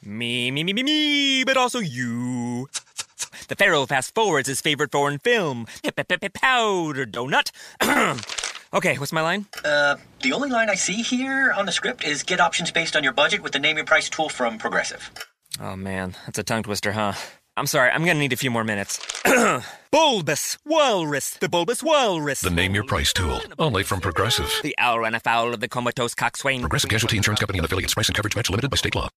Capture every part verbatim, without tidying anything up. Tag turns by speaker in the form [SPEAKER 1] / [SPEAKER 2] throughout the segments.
[SPEAKER 1] Me, me, me, me, me, but also you. The Pharaoh fast forwards his favorite foreign film, Powder Donut. Okay, what's my line?
[SPEAKER 2] Uh, the only line I see here on the script is get options based on your budget with the Name Your Price tool from Progressive.
[SPEAKER 1] Oh man, that's a tongue twister, huh? I'm sorry, I'm gonna need a few more minutes. Bulbous Walrus, the Bulbous Walrus.
[SPEAKER 3] The Name Your Price tool, only from Progressive.
[SPEAKER 1] The owl ran afoul of the comatose coxswain.
[SPEAKER 3] Progressive Casualty Insurance Company and affiliates. Price and coverage match limited by state law.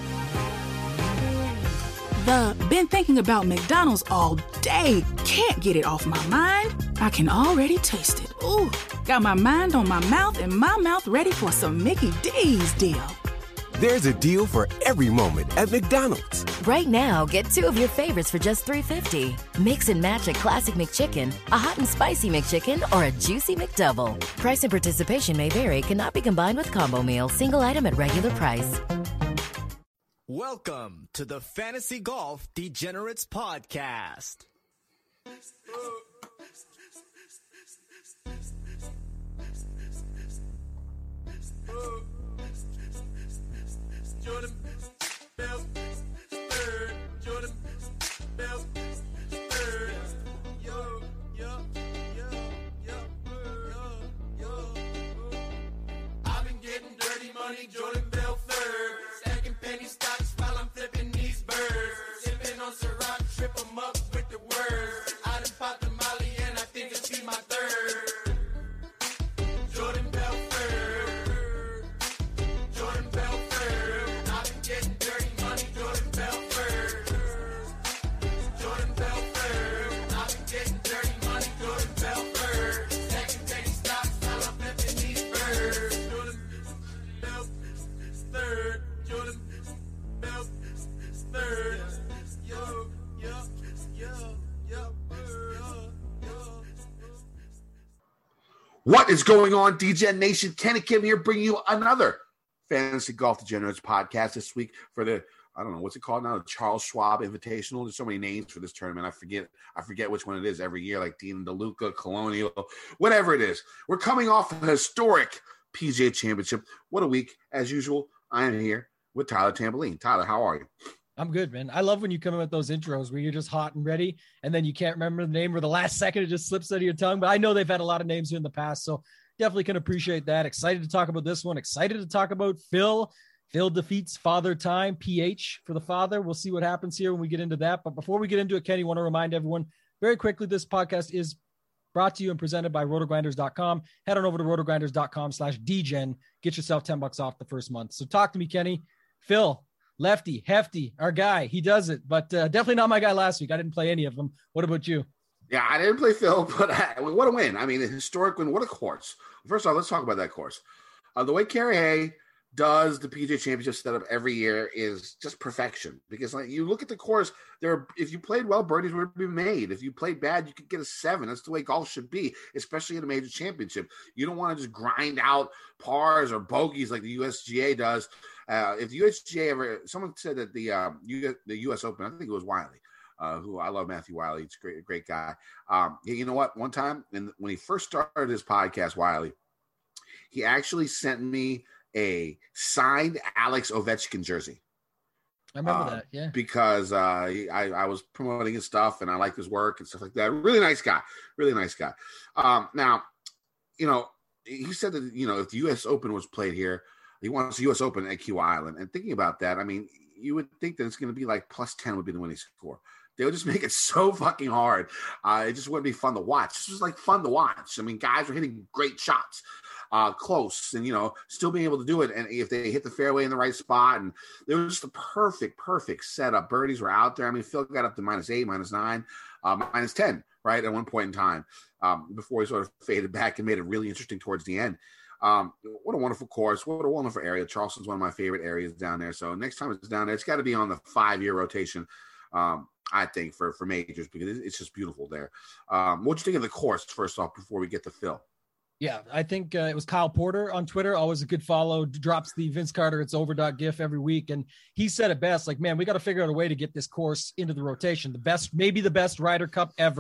[SPEAKER 4] The been thinking about McDonald's all day. Can't get it off my mind. I can already taste it. Ooh, got my mind on my mouth and my mouth ready for some Mickey D's deal.
[SPEAKER 5] There's a deal for every moment at McDonald's.
[SPEAKER 6] Right now, get two of your favorites for just three fifty. Mix and match a classic McChicken, a hot and spicy McChicken, or a juicy McDouble. Price and participation may vary. Cannot be combined with combo meal. Single item at regular price.
[SPEAKER 7] Welcome to the Fantasy Golf Degenerates Podcast.
[SPEAKER 8] Jordan Bell, third. Jordan Bell, third. Yo, yo, yo, yo, yo, yo. I've been getting dirty money, Jordan Bell, third. Stacking penny stocks while I'm flipping these birds. Sipping on Ciroc, trip 'em up with the words. I done popped the Molly and I think it's be my third. Jordan Bell, third. Jordan Bell, third. I've been getting dirty money, Jordan Bell, third. Jordan Bell, third. I've been getting dirty money, Jordan Bell, third. Stacking penny stocks while I'm flipping these birds. Jordan Bell, third. Jordan Bell, third. Yo, yo, yo, yo, yo, yo.
[SPEAKER 9] What is going on, D J Nation? Kenny Kim here, bringing you another Fantasy Golf Degenerates podcast this week for the, I don't know, what's it called now? The Charles Schwab Invitational. There's so many names for this tournament. I forget I forget which one it is every year, like Dean DeLuca, Colonial, whatever it is. We're coming off a historic P G A Championship. What a week. As usual, I am here with Tyler Tamboline. Tyler, how are you?
[SPEAKER 10] I'm good, man. I love when you come in with those intros where you're just hot and ready, and then you can't remember the name or the last second it just slips out of your tongue. But I know they've had a lot of names here in the past, so definitely can appreciate that. Excited to talk about this one. Excited to talk about Phil. Phil defeats Father Time, P H for the father. We'll see what happens here when we get into that. But before we get into it, Kenny, I want to remind everyone very quickly, this podcast is brought to you and presented by roto grinders dot com. Head on over to roto grinders dot com slash D Gen. Get yourself ten bucks off the first month. So talk to me, Kenny. Phil, lefty, hefty, our guy. He does it, but uh, definitely not my guy last week. I didn't play any of them. What about you?
[SPEAKER 9] Yeah, I didn't play Phil, but I, what a win. I mean, a historic win. What a course. First off, let's talk about that course. Uh, the way Kerry Hay does the P G A Championship setup every year is just perfection. Because like you look at the course, there are, if you played well, birdies would be made. If you played bad, you could get a seven. That's the way golf should be, especially in a major championship. You don't want to just grind out pars or bogeys like the U S G A does. Uh, if the U S G A ever, someone said that the um, U, the U S Open, I think it was Wiley, uh, who I love Matthew Wiley. He's a great, great guy. Um, you know what? One time, and when he first started his podcast, Wiley, he actually sent me a signed Alex Ovechkin jersey.
[SPEAKER 10] I remember
[SPEAKER 9] uh,
[SPEAKER 10] that, yeah.
[SPEAKER 9] Because uh, he, I, I was promoting his stuff, and I liked his work and stuff like that. Really nice guy. Really nice guy. Um, now, you know, he said that, you know, if the U S Open was played here, he wants the U S Open at Kiawah Island. And thinking about that, I mean, you would think that it's going to be like plus ten would be the winning score. They would just make it so fucking hard. Uh, it just wouldn't be fun to watch. This was like fun to watch. I mean, guys were hitting great shots, uh, close, and, you know, still being able to do it. And if they hit the fairway in the right spot, and there was just a perfect, perfect setup. Birdies were out there. I mean, Phil got up to minus eight, minus nine, uh, minus ten, right, at one point in time um, before he sort of faded back and made it really interesting towards the end. Um, what a wonderful course. What a wonderful area. Charleston's one of my favorite areas down there. So next time it's down there, it's got to be on the five-year rotation, um, I think, for, for majors, because it's just beautiful there. Um, what'd you think of the course, first off, before we get to Phil?
[SPEAKER 10] Yeah, I think uh, it was Kyle Porter on Twitter. Always a good follow. Drops the Vince Carter It's Over gif every week. And he said it best, like, man, we got to figure out a way to get this course into the rotation. The best, maybe the best Ryder Cup ever,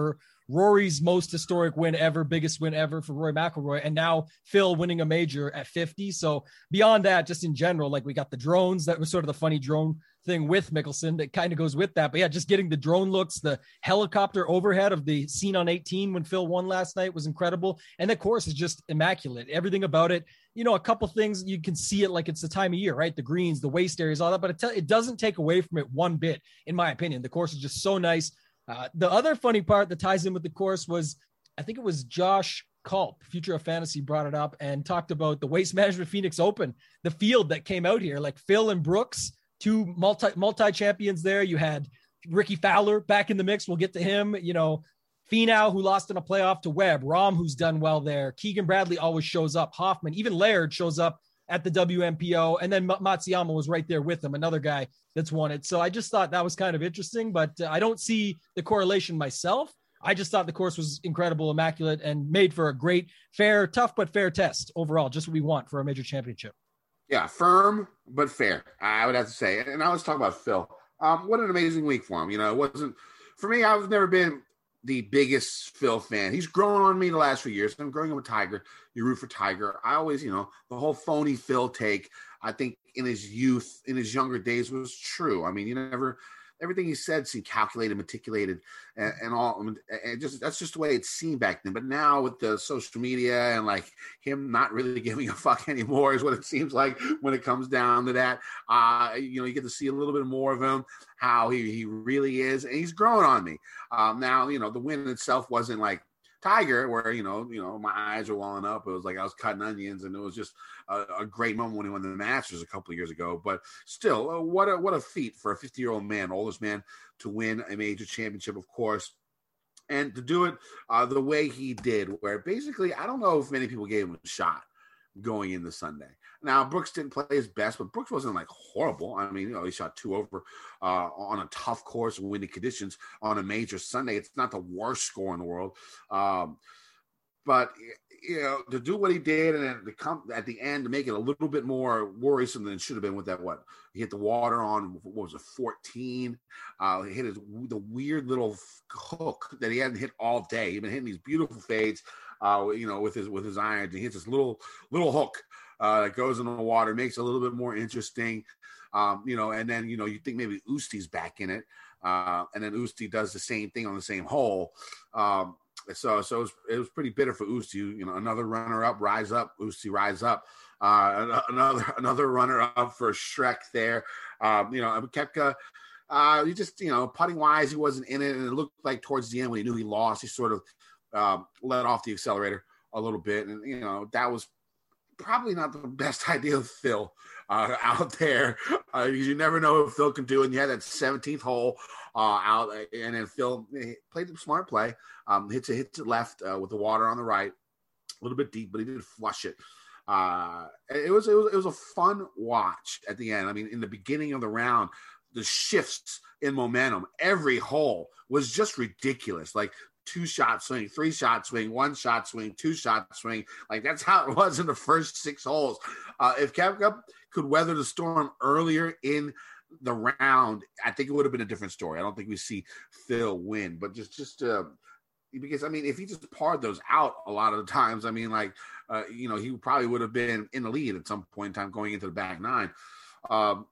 [SPEAKER 10] Rory's most historic win ever, biggest win ever for Rory McIlroy, and now Phil winning a major at fifty. So beyond that, just in general, like we got the drones. That was sort of the funny drone thing with Mickelson that kind of goes with that. But yeah, just getting the drone looks, the helicopter overhead of the scene on eighteen when Phil won last night was incredible. And the course is just immaculate. Everything about it, you know, a couple things, you can see it like it's the time of year, right? The greens, the waste areas, all that, but it, te- it doesn't take away from it one bit, in my opinion. The course is just so nice. Uh, the other funny part that ties in with the course was, I think it was Josh Culp, Future of Fantasy, brought it up and talked about the Waste Management Phoenix Open, the field that came out here, like Phil and Brooks, two multi multi champions there. You had Ricky Fowler back in the mix. We'll get to him, you know, Finau, who lost in a playoff to Webb, Rahm, who's done well there. Keegan Bradley always shows up. Hoffman, even Laird shows up at the W M P O. And then Matsuyama was right there with him, another guy that's won it. So I just thought that was kind of interesting, but uh, I don't see the correlation myself. I just thought the course was incredible, immaculate, and made for a great, fair, tough, but fair test overall. Just what we want for a major championship.
[SPEAKER 9] Yeah, firm, but fair, I would have to say. And I was talking about Phil. Um, what an amazing week for him. You know, it wasn't, for me, I've never been the biggest Phil fan. He's grown on me the last few years. I'm growing up with Tiger. You root for Tiger. I always, you know, the whole phony Phil take, I think in his youth, in his younger days was true. I mean, you never, everything he said seemed calculated, meticulated, and, and all. And just that's just the way it seemed back then. But now with the social media and like him not really giving a fuck anymore is what it seems like when it comes down to that. Uh, you know, you get to see a little bit more of him, how he, he really is, and he's growing on me. Um, now, you know, the win itself wasn't like Tiger, where, you know, you know, my eyes were welling up. It was like I was cutting onions, and it was just a, a great moment when he won the Masters a couple of years ago. But still, uh, what a what a feat for a fifty-year-old man, oldest man, to win a major championship, of course, and to do it uh, the way he did, where basically I don't know if many people gave him a shot going into Sunday. Now, Brooks didn't play his best, but Brooks wasn't like horrible. I mean, you know, he shot two over uh, on a tough course, windy conditions on a major Sunday. It's not the worst score in the world. Um, but, you know, to do what he did and then to come at the end to make it a little bit more worrisome than it should have been with that, what? He hit the water on, what was it, fourteen? Uh, he hit his, the weird little hook that he hadn't hit all day. He'd been hitting these beautiful fades, uh, you know, with his with his irons. He hits this little little hook uh, that goes in the water, makes it a little bit more interesting. Um, you know, and then, you know, you think maybe Usti's back in it. Uh, and then Usti does the same thing on the same hole. Um, so so it was, it was pretty bitter for Usti. You know, another runner-up, rise up, Usti rise up. Uh, another another runner-up for Shrek there. Um, you know, Koepka, uh, he just, you know, putting-wise, he wasn't in it. And it looked like towards the end when he knew he lost, he sort of um, let off the accelerator a little bit. And, you know, that was probably not the best idea of Phil uh, out there, uh, because you never know what Phil can do. And you had that seventeenth hole uh, out, and then Phil played the smart play, um, hits it, hits it left uh, with the water on the right, a little bit deep, but he didn't flush it. Uh, it was it was it was a fun watch at the end. I mean, in the beginning of the round, the shifts in momentum, every hole was just ridiculous. Like two shot swing, three shot swing, one shot swing, two shot swing. Like that's how it was in the first six holes. Uh, if Koepka could weather the storm earlier in the round, I think it would have been a different story. I don't think we see Phil win, but just just uh, because I mean, if he just parred those out a lot of the times, I mean, like uh, you know, he probably would have been in the lead at some point in time going into the back nine. Um,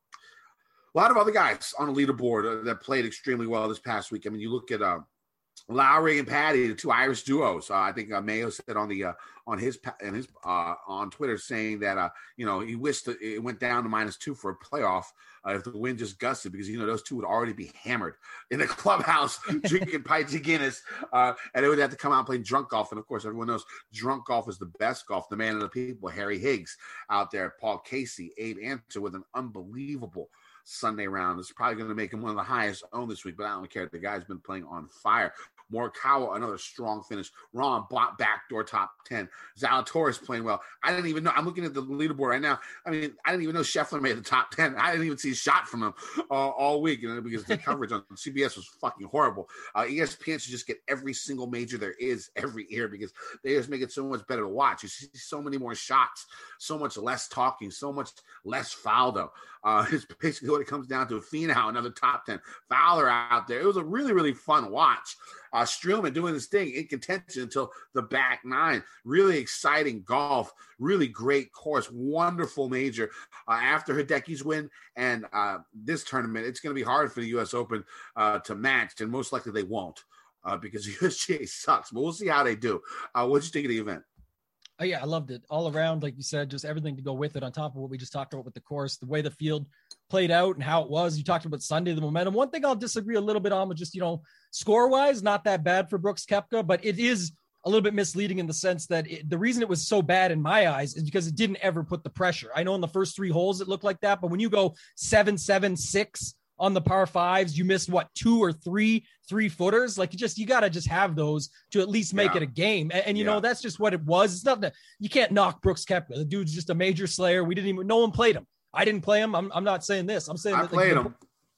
[SPEAKER 9] a lot of other guys on the leaderboard uh, that played extremely well this past week. I mean, you look at uh, Lowry and Patty, the two Irish duos. Uh, I think uh, Mayo said on the uh, on his and his uh, on Twitter saying that uh, you know, he wished that it went down to minus two for a playoff uh, if the wind just gusted, because you know those two would already be hammered in the clubhouse drinking pints of Guinness, uh, and they would have to come out and play drunk golf. And of course, everyone knows drunk golf is the best golf. The man of the people, Harry Higgs, out there, Paul Casey, Abe Ancer with an unbelievable Sunday round. It's probably going to make him one of the highest owned this week, but I don't care. The guy's been playing on fire. Morikawa, another strong finish. Ron, backdoor top ten. Zalatoris playing well. I didn't even know. I'm looking at the leaderboard right now. I mean, I didn't even know Scheffler made the top ten. I didn't even see a shot from him uh, all week, you know, because the coverage on C B S was fucking horrible. Uh, E S P N should just get every single major there is every year, because they just make it so much better to watch. You see so many more shots, so much less talking, so much less Faldo. Uh, it's basically what it comes down to. Finau, another top ten. Fowler out there. It was a really, really fun watch Uh, Streelman doing his thing in contention until the back nine. Really exciting golf. Really great course. Wonderful major. Uh, after Hideki's win and uh, this tournament, it's going to be hard for the U S Open uh, to match, and most likely they won't uh, because U S G A sucks. But we'll see how they do. Uh, what'd you think of the event?
[SPEAKER 10] Oh, yeah, I loved it all around. Like you said, just everything to go with it on top of what we just talked about with the course, the way the field played out and how it was. You talked about Sunday, the momentum. One thing I'll disagree a little bit on was just, you know, score wise, not that bad for Brooks Koepka, but it is a little bit misleading in the sense that it, the reason it was so bad in my eyes is because it didn't ever put the pressure. I know in the first three holes, it looked like that, but when you go seven, seven, six on the par fives, you missed what, two or three three footers. Like you just, you got to just have those to at least make
[SPEAKER 9] yeah.
[SPEAKER 10] it a game. And, and you
[SPEAKER 9] yeah.
[SPEAKER 10] know, that's just what it was. It's not that you can't knock Brooks Koepka. The dude's just a major slayer. We didn't even, no one played him. I didn't play him. I'm, I'm not saying this. I'm saying
[SPEAKER 9] I
[SPEAKER 10] that
[SPEAKER 9] played
[SPEAKER 10] the,
[SPEAKER 9] him.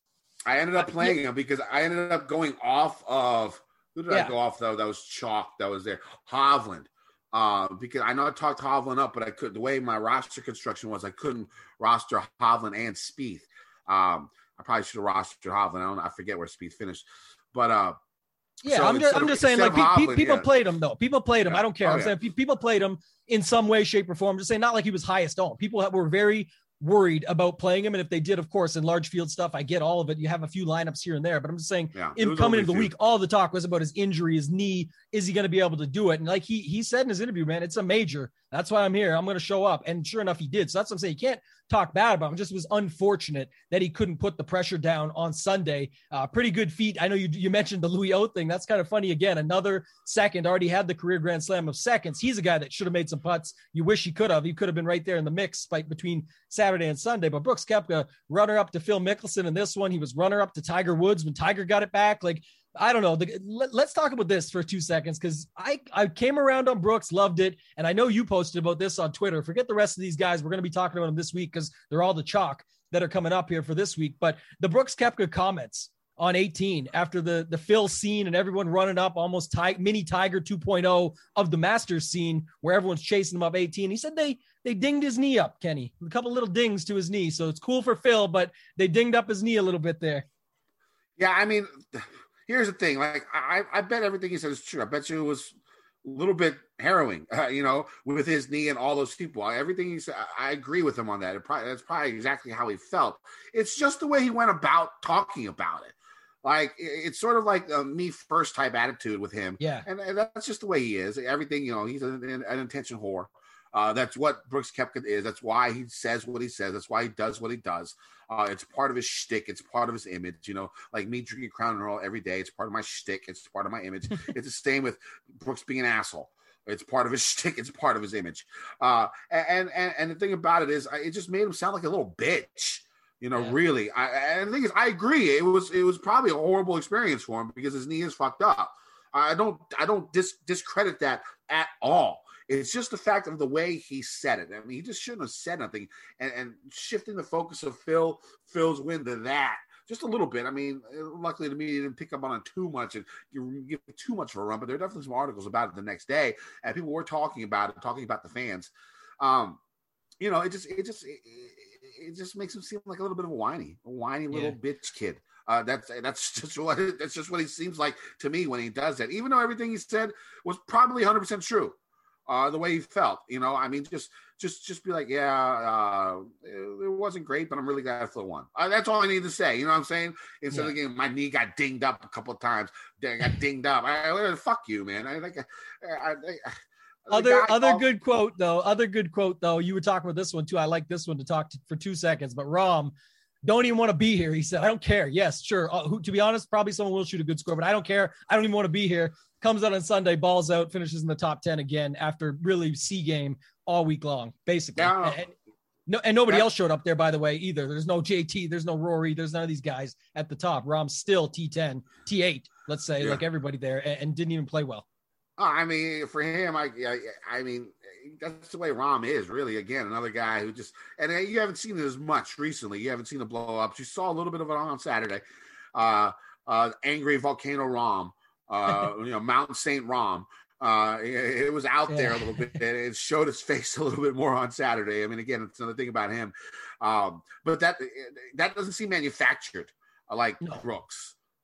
[SPEAKER 9] I ended up playing him because I ended up going off of, who did
[SPEAKER 10] Yeah.
[SPEAKER 9] I go off though? That was chalk that was there. Hovland. Uh, because I know I talked Hovland up, but I couldn't, the way my roster construction was, I couldn't roster Hovland and Spieth. Um, I probably should have rostered Hovland. I don't I forget where Spieth finished. But uh
[SPEAKER 10] Yeah,
[SPEAKER 9] so
[SPEAKER 10] I'm just, I'm
[SPEAKER 9] of-
[SPEAKER 10] just saying, like,
[SPEAKER 9] instead of
[SPEAKER 10] pe- pe-
[SPEAKER 9] Hovland,
[SPEAKER 10] people
[SPEAKER 9] yeah.
[SPEAKER 10] played him, though. People played him.
[SPEAKER 9] Yeah.
[SPEAKER 10] I don't care.
[SPEAKER 9] Oh,
[SPEAKER 10] I'm
[SPEAKER 9] yeah.
[SPEAKER 10] saying pe- people played him in some way, shape, or form. I'm just saying, not like he was highest owned. People that were very worried about playing him. And if they did, of course, in large field stuff, I get all of it. You have a few lineups here and there, but I'm just saying,
[SPEAKER 9] Yeah, it
[SPEAKER 10] in
[SPEAKER 9] was
[SPEAKER 10] coming
[SPEAKER 9] only
[SPEAKER 10] into the
[SPEAKER 9] a few.
[SPEAKER 10] week, all the talk was about his injury, his knee. Is he going to be able to do it? And like he he said in his interview, man, it's a major. That's why I'm here. I'm going to show up. And sure enough, he did. So that's what I'm saying. You can't talk bad about him. It just was unfortunate that he couldn't put the pressure down on Sunday. Uh, pretty good feat. I know you you mentioned the Louis O thing. That's kind of funny. Again, another second, already had the career Grand Slam of seconds. He's a guy that should have made some putts. You wish he could have. He could have been right there in the mix fight between Saturday and Sunday. But Brooks Koepka, runner up to Phil Mickelson in this one. He was runner up to Tiger Woods when Tiger got it back. Like, I don't know. The, let, let's talk about this for two seconds because I, I came around on Brooks, loved it. And I know you posted about this on Twitter. Forget the rest of these guys. We're going to be talking about them this week because they're all the chalk that are coming up here for this week. But the Brooks Koepka comments on eighteen after the, the Phil scene and everyone running up almost ti- mini Tiger two point oh of the Masters scene where everyone's chasing him up eighteen. He said they they dinged his knee up, Kenny. A couple little dings to his knee. So it's cool for Phil, but they dinged up his knee a little bit there.
[SPEAKER 9] Yeah, I mean, here's the thing. Like, I, I bet everything he said is true. I bet you it was a little bit harrowing, uh, you know, with his knee and all those people. Everything he said, I, I agree with him on that. It probably, that's probably exactly how he felt. It's just the way he went about talking about it. Like, it, it's sort of like a me first type attitude with him.
[SPEAKER 10] Yeah.
[SPEAKER 9] And, and that's just the way he is. Everything, you know, he's an, an intention whore. Uh, that's what Brooks Koepka is. That's why he says what he says. That's why he does what he does. Uh, it's part of his shtick. It's part of his image. You know, like me drinking Crown Royal every day. It's part of my shtick. It's part of my image. It's the same with Brooks being an asshole. It's part of his shtick. It's part of his image. Uh, and and and the thing about it is, it just made him sound like a little bitch. You know, yeah. really. I, and the thing is, I agree. It was it was probably a horrible experience for him because his knee is fucked up. I don't I don't dis- discredit that at all. It's just the fact of the way he said it. I mean, he just shouldn't have said nothing. And, and shifting the focus of Phil, Phil's win to that, just a little bit. I mean, luckily to me, he didn't pick up on it too much and you give too much of a run. But there are definitely some articles about it the next day, and people were talking about it, talking about the fans. Um, you know, it just, it just, it, it just makes him seem like a little bit of a whiny, a whiny little yeah. bitch kid. Uh, that's that's just what that's just what he seems like to me when he does that. Even though everything he said was probably one hundred percent true. Uh, the way he felt, you know, I mean, just, just, just be like, yeah, uh, it, it wasn't great, but I'm really glad Phil won. Uh, that's all I need to say. You know what I'm saying? Instead yeah. of getting my knee got dinged up a couple of times, I got dinged up. I, I, fuck you, man. I like, I, I, I,
[SPEAKER 10] other, other called- good quote though. Other good quote though. You were talking about this one too. I like this one to talk to for two seconds. But Rom, don't even want to be here. He said, I don't care. Yes, sure. Uh, who, to be honest, probably someone will shoot a good score, but I don't care. I don't even want to be here. Comes out on Sunday, balls out, finishes in the top ten again after really C game all week long, basically.
[SPEAKER 9] Yeah.
[SPEAKER 10] And, no, and nobody
[SPEAKER 9] yeah.
[SPEAKER 10] else showed up there, by the way, either. There's no J T, there's no Rory, there's none of these guys at the top. Rom's still T ten, T eight, let's say, yeah. like everybody there, and, and didn't even play well.
[SPEAKER 9] Oh, I mean, for him, I, I, I mean, that's the way Rom is, really. Again, another guy who just, and you haven't seen it as much recently. You haven't seen the blow ups. You saw a little bit of it on Saturday. Uh, uh, angry Volcano Rom. Uh, you know, Mount Saint Rom. Uh, it, it was out yeah. there a little bit. It showed his face a little bit more on Saturday. I mean, again, it's another thing about him. Um, but that that doesn't seem manufactured like no. Brooks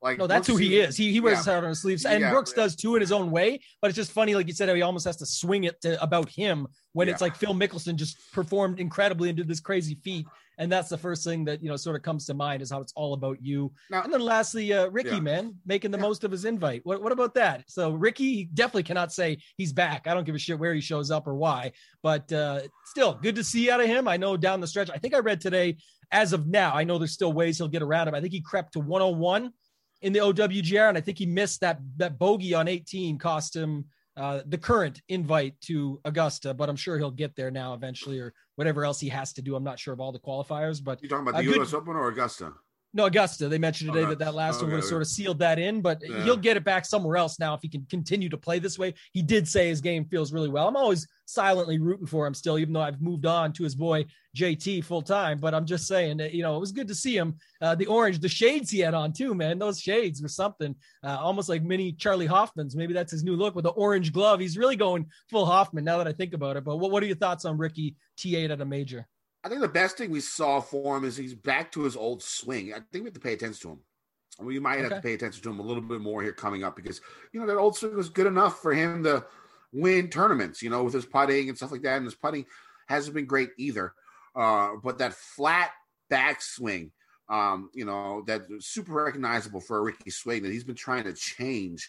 [SPEAKER 9] Like,
[SPEAKER 10] no, that's who he is. He he wears
[SPEAKER 9] yeah.
[SPEAKER 10] his heart on his sleeves, and
[SPEAKER 9] Yeah.
[SPEAKER 10] Brooks does too in his own way. But it's just funny, like you said, how he almost has to swing it to, about him when
[SPEAKER 9] Yeah.
[SPEAKER 10] it's like Phil Mickelson just performed incredibly and did this crazy feat, and that's the first thing that you know sort of comes to mind is how it's all about you.
[SPEAKER 9] Now-
[SPEAKER 10] and then lastly, uh, Ricky,
[SPEAKER 9] Yeah.
[SPEAKER 10] man, making the
[SPEAKER 9] Yeah.
[SPEAKER 10] most of his invite. What what about that? So Ricky he definitely cannot say he's back. I don't give a shit where he shows up or why, but uh, still good to see out of him. I know down the stretch. I think I read today. As of now, I know there's still ways he'll get around him. I think he crept to one oh one in the O W G R, and I think he missed that that bogey on eighteen, cost him uh, the current invite to Augusta, but I'm sure he'll get there now eventually, or whatever else he has to do. I'm not sure of all the qualifiers, but
[SPEAKER 9] You talking about
[SPEAKER 10] a
[SPEAKER 9] the
[SPEAKER 10] good-
[SPEAKER 9] U S Open or Augusta?
[SPEAKER 10] no, Augusta. They mentioned today
[SPEAKER 9] Okay.
[SPEAKER 10] that that last one
[SPEAKER 9] Okay,
[SPEAKER 10] would have
[SPEAKER 9] okay.
[SPEAKER 10] sort of sealed that in, but
[SPEAKER 9] Yeah.
[SPEAKER 10] he'll get it back somewhere else now if he can continue to play this way. He did say his game feels really well. I'm always silently rooting for him still, even though I've moved on to his boy J T full time. But I'm just saying that, you know, it was good to see him. Uh, the orange, the shades he had on too, man. Those shades were something, uh, almost like mini Charlie Hoffman's. Maybe that's his new look with the orange glove. He's really going full Hoffman now that I think about it. But what, what are your thoughts on Ricky T eight at a major?
[SPEAKER 9] I think the best thing we saw for him is he's back to his old swing. I think we have to pay attention to him. We might have
[SPEAKER 10] Okay.
[SPEAKER 9] to pay attention to him a little bit more here coming up because, you know, that old swing was good enough for him to win tournaments, you know, with his putting and stuff like that. And his putting hasn't been great either. Uh, but that flat backswing, um, you know, that's super recognizable for a Ricky swing that he's been trying to change.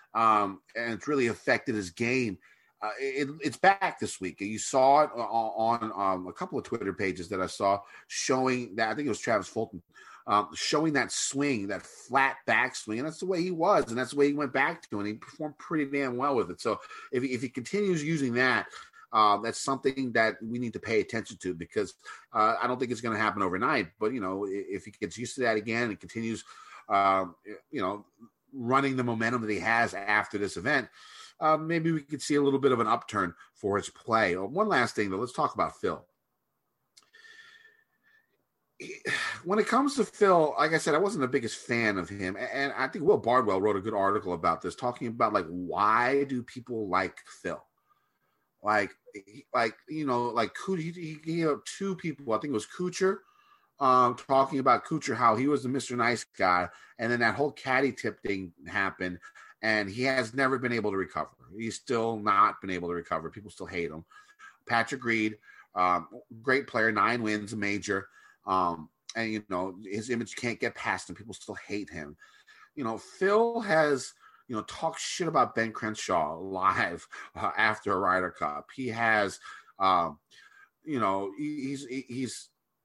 [SPEAKER 9] Um, and it's really affected his game. Uh, it, it's back this week. You saw it on, on um, a couple of Twitter pages that I saw showing that. I think it was Travis Fulton um, showing that swing, that flat back swing, and that's the way he was, and that's the way he went back to, and he performed pretty damn well with it. So if he, if he continues using that, um, that's something that we need to pay attention to because uh, I don't think it's going to happen overnight. But you know, if he gets used to that again and continues, um, you know, running the momentum that he has after this event. Uh, maybe we could see a little bit of an upturn for his play. Uh, one last thing, though, let's talk about Phil. He, when it comes to Phil, like I said, I wasn't the biggest fan of him. And, and I think Will Bardwell wrote a good article about this, talking about, like, why do people like Phil? Like, like you know, like, he, he, he had two people, I think it was Kuchar, um, talking about Kuchar, how he was the Mister Nice guy. And then that whole caddy tip thing happened. And he has never been able to recover. He's still not been able to recover. People still hate him. Patrick Reed, um, great player, nine wins, a major. Um, and, you know, his image can't get past him. People still hate him. You know, Phil has, you know, talked shit about Ben Crenshaw live uh, after a Ryder Cup. He has, um, you know, he, he's, he's,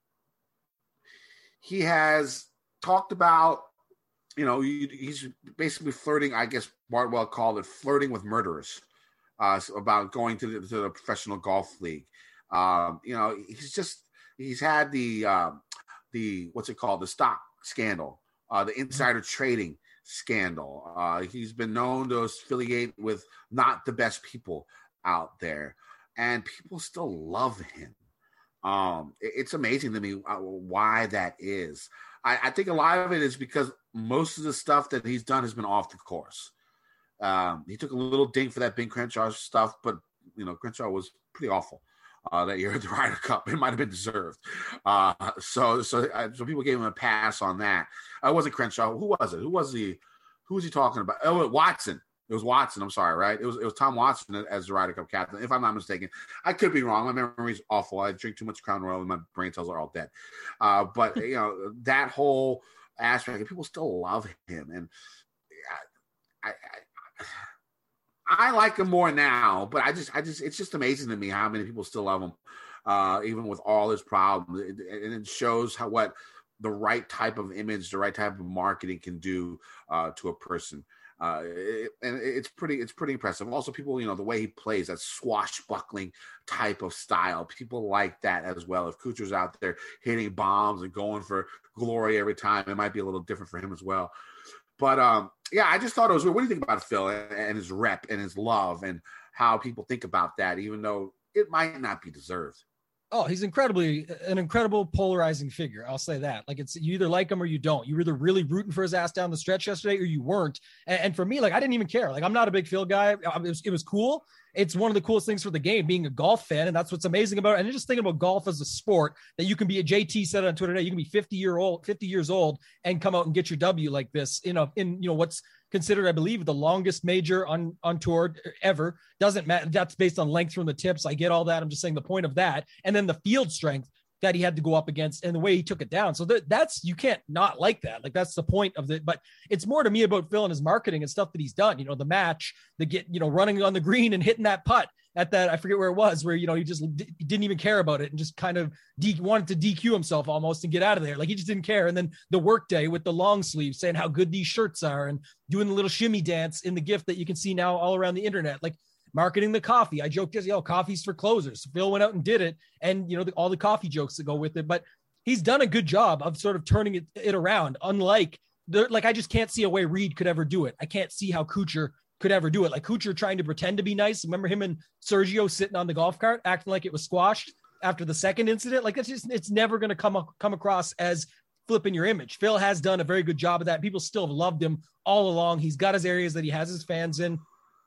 [SPEAKER 9] he has talked about, you know, he, he's basically flirting. I guess Bardwell called it flirting with murderers uh, about going to the, to the professional golf league. Um, you know, he's just he's had the uh, the what's it called the stock scandal, uh, the insider trading scandal. Uh, he's been known to affiliate with not the best people out there, and people still love him. Um, it, it's amazing to me uh, why that is. I, I think a lot of it is because most of the stuff that he's done has been off the course. Um, he took a little ding for that Ben Crenshaw stuff, but, you know, Crenshaw was pretty awful uh, that year at the Ryder Cup. It might have been deserved. Uh, so so, uh, so people gave him a pass on that. Uh, it wasn't Crenshaw. Who was it? Who was the who was he talking about? Oh, Watson. It was Watson. I'm sorry, right? It was it was Tom Watson as the Ryder Cup captain, if I'm not mistaken. I could be wrong. My memory's awful. I drink too much Crown Royal and my brain cells are all dead. Uh, but, you know, that whole aspect, people still love him. And I, I, I, I like him more now, but I just, I just, it's just amazing to me how many people still love him, uh, even with all his problems. And it shows how what the right type of image, the right type of marketing can do uh, to a person. Uh, it, and it's pretty, it's pretty impressive. Also, people, you know, the way he plays, that swashbuckling type of style, people like that as well. If Kuchar's out there hitting bombs and going for glory every time, it might be a little different for him as well. But um, yeah, I just thought it was weird. What do you think about Phil and, and his rep and his love and how people think about that, even though it might not be deserved?
[SPEAKER 10] Oh, he's incredibly an incredible polarizing figure. I'll say that. Like, it's you either like him or you don't. You were either really rooting for his ass down the stretch yesterday or you weren't. And, and for me, like, I didn't even care. Like, I'm not a big Phil guy. It was, it was cool. it's one of the coolest things for the game, being a golf fan. And that's what's amazing about it. And just thinking about golf as a sport, that you can be a J T said on Twitter today, you can be fifty year old, fifty years old and come out and get your W like this in a, in, you know, what's considered, I believe, the longest major on, on tour ever. Doesn't matter. That's based on length from the tips. I get all that. I'm just saying the point of that. And then the field strength that he had to go up against and the way he took it down. So that, that's, you can't not like that. Like that's the point of it, but it's more to me about Phil and his marketing and stuff that he's done, you know, the match, the get, you know, running on the green and hitting that putt at that, I forget where it was, where, you know, he just d- didn't even care about it and just kind of de- wanted to D Q himself almost and get out of there. Like he just didn't care. And then the work day with the long sleeves saying how good these shirts are and doing the little shimmy dance in the gift that you can see now all around the internet. Like, marketing the coffee. I joked, yo, coffee's for closers. Phil went out and did it. And, you know, the, all the coffee jokes that go with it. But he's done a good job of sort of turning it, it around. Unlike, the, like, I just can't see a way Reed could ever do it. I can't see how Kuchar could ever do it. Like Kuchar trying to pretend to be nice. Remember him and Sergio sitting on the golf cart, acting like it was squashed after the second incident? Like, it's just, it's never going to come, come across as flipping your image. Phil has done a very good job of that. People still have loved him all along. He's got his areas that he has his fans in.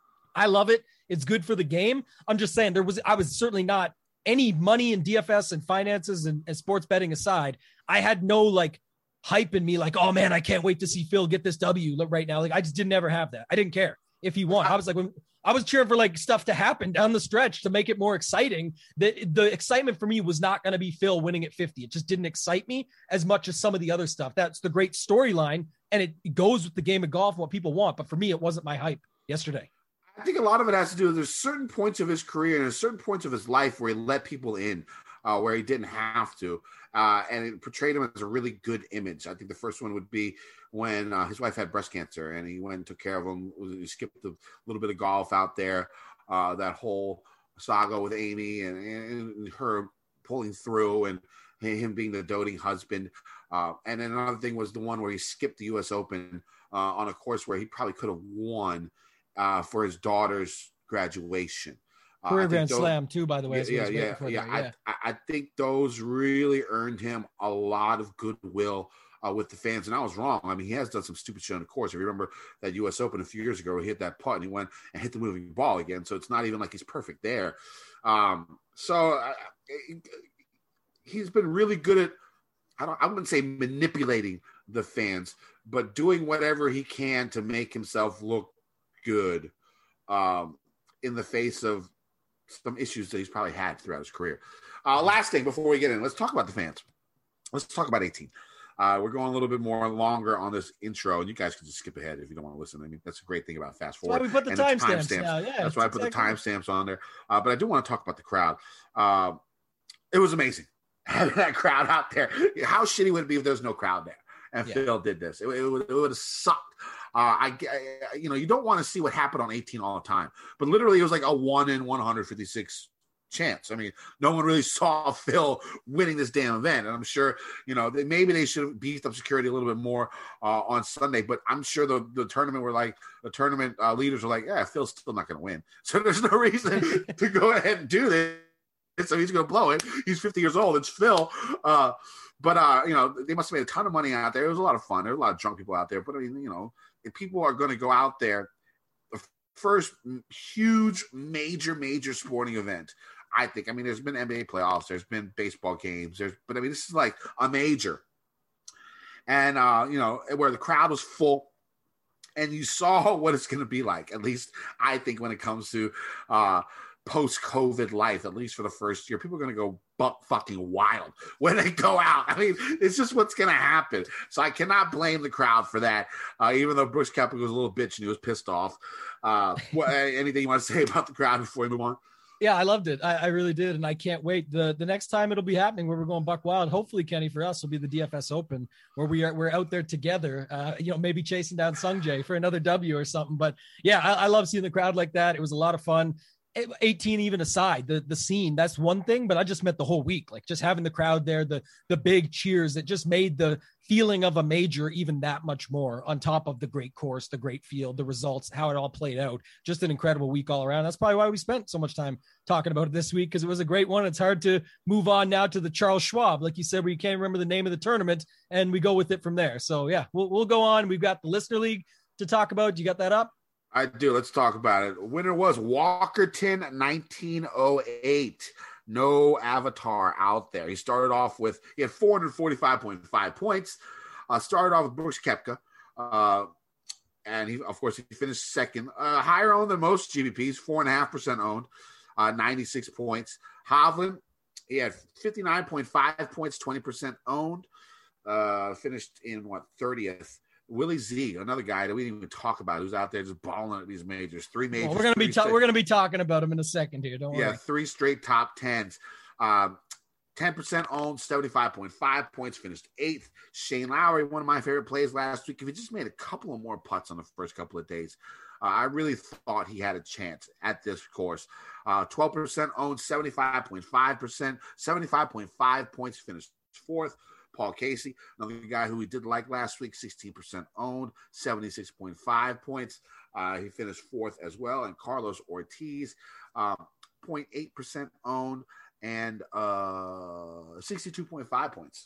[SPEAKER 10] I love it. It's good for the game. I'm just saying there was, I was certainly not any money in D F S and finances and, and sports betting aside. I had no like hype in me. Like, oh man, I can't wait to see Phil get this W right now. Like I just didn't ever have that. I didn't care if he won. I was like, when I was cheering for like stuff to happen down the stretch to make it more exciting. The, the excitement for me was not going to be Phil winning at fifty. It just didn't excite me as much as some of the other stuff. That's the great storyline. And it goes with the game of golf, what people want. But for me, it wasn't my hype yesterday.
[SPEAKER 9] I think a lot of it has to do with there's certain points of his career and there's certain points of his life where he let people in, uh, where he didn't have to. Uh, and it portrayed him as a really good image. I think the first one would be when uh, his wife had breast cancer and he went and took care of him. He skipped a little bit of golf out there, uh, that whole saga with Amy and, and her pulling through and him being the doting husband. Uh, and then another thing was the one where he skipped the U S Open uh, on a course where he probably could have won Uh, for his daughter's graduation. Uh,
[SPEAKER 10] Career Grand Slam too, by the way.
[SPEAKER 9] Yeah, yeah, yeah. yeah. I, I think those really earned him a lot of goodwill uh, with the fans, and I was wrong. I mean, he has done some stupid shit on the course. If you remember that U S Open a few years ago, where he hit that putt and he went and hit the moving ball again, so it's not even like he's perfect there. Um, so uh, he's been really good at, I, don't, I wouldn't say manipulating the fans, but doing whatever he can to make himself look good um, in the face of some issues that he's probably had throughout his career. Uh, last thing before we get in, let's talk about the fans. Let's talk about eighteen. Uh, we're going a little bit more longer on this intro, and you guys can just skip ahead if you don't want to listen. I mean, that's a great thing about Fast Forward.
[SPEAKER 10] That's why we put the timestamps
[SPEAKER 9] time
[SPEAKER 10] now. Yeah,
[SPEAKER 9] that's why I put exactly. the timestamps on there. Uh, but I do want to talk about the crowd. Uh, it was amazing having that crowd out there. How shitty would it be if there was no crowd there and yeah. Phil did this? It, it, would, it would have sucked. Uh, I, I, you know, you don't want to see what happened on eighteen all the time, but literally it was like a one in one hundred fifty-six chance. I mean, no one really saw Phil winning this damn event. And I'm sure, you know, they, maybe they should have beefed up security a little bit more uh, on Sunday, but I'm sure the, the tournament were like, the tournament uh, leaders were like, yeah, Phil's still not going to win. So there's no reason to go ahead and do this. So he's going to blow it. He's fifty years old. It's Phil. Uh, but, uh, you know, they must have made a ton of money out there. It was a lot of fun. There were a lot of drunk people out there, but I mean, you know, if people are going to go out there, the first huge, major, major sporting event, I think. I mean, there's been N B A playoffs, there's been baseball games, there's, but I mean, this is like a major, and uh, you know, where the crowd was full, and you saw what it's going to be like. At least I think when it comes to uh, post-COVID life, at least for the first year, people are going to go buck fucking wild when they go out. I mean, it's just what's going to happen. So I cannot blame the crowd for that, uh, even though Brooks Koepka was a little bitch and he was pissed off. Uh, what, anything you want to say about the crowd before we move on?
[SPEAKER 10] Yeah, I loved it. I, I really did. And I can't wait. The the next time it'll be happening where we're going buck wild, hopefully, Kenny, for us, will be the D F S Open, where we are, we're out there together, uh, you know, maybe chasing down Sungjae for another W or something. But yeah, I, I love seeing the crowd like that. It was a lot of fun. eighteen even aside, the the scene, that's one thing, but I just meant the whole week, like just having the crowd there, the the big cheers, that just made the feeling of a major even that much more, on top of the great course, the great field, the results, how it all played out. Just an incredible week all around. That's probably why we spent so much time talking about it this week, because it was a great one. It's hard to move on now to the Charles Schwab, like you said, where you can't remember the name of the tournament, and we go with it from there. So yeah, we'll we'll go on. We've got the Listener League to talk about. You got that up?
[SPEAKER 9] I do. Let's talk about it. Winner was Walkerton nineteen oh eight. No Avatar out there. He started off with, he had four forty-five point five points. Uh, started off with Brooks Koepka. Uh, and he, of course, he finished second. Uh, higher owned than most G B Ps, four point five percent owned, uh, ninety-six points. Hovland, he had fifty-nine point five points, twenty percent owned. Uh, finished in, what, thirtieth. Willie Z, another guy that we didn't even talk about, who's out there just balling at these majors. Three majors.
[SPEAKER 10] Well, we're gonna be ta-
[SPEAKER 9] straight,
[SPEAKER 10] we're gonna be talking about him in a second here. Don't worry.
[SPEAKER 9] Yeah, three straight top tens. Um, ten percent owned, seventy-five point five points. Finished eighth. Shane Lowry, one of my favorite plays last week. If he just made a couple of more putts on the first couple of days, uh, I really thought he had a chance at this course. Uh, twelve percent owned, seventy-five point five percent, seventy-five point five points. Finished fourth. Paul Casey, another guy who we did like last week, sixteen percent owned, seventy-six point five points. Uh, he finished fourth as well. And Carlos Ortiz, um, zero point eight percent owned and uh, sixty-two point five points.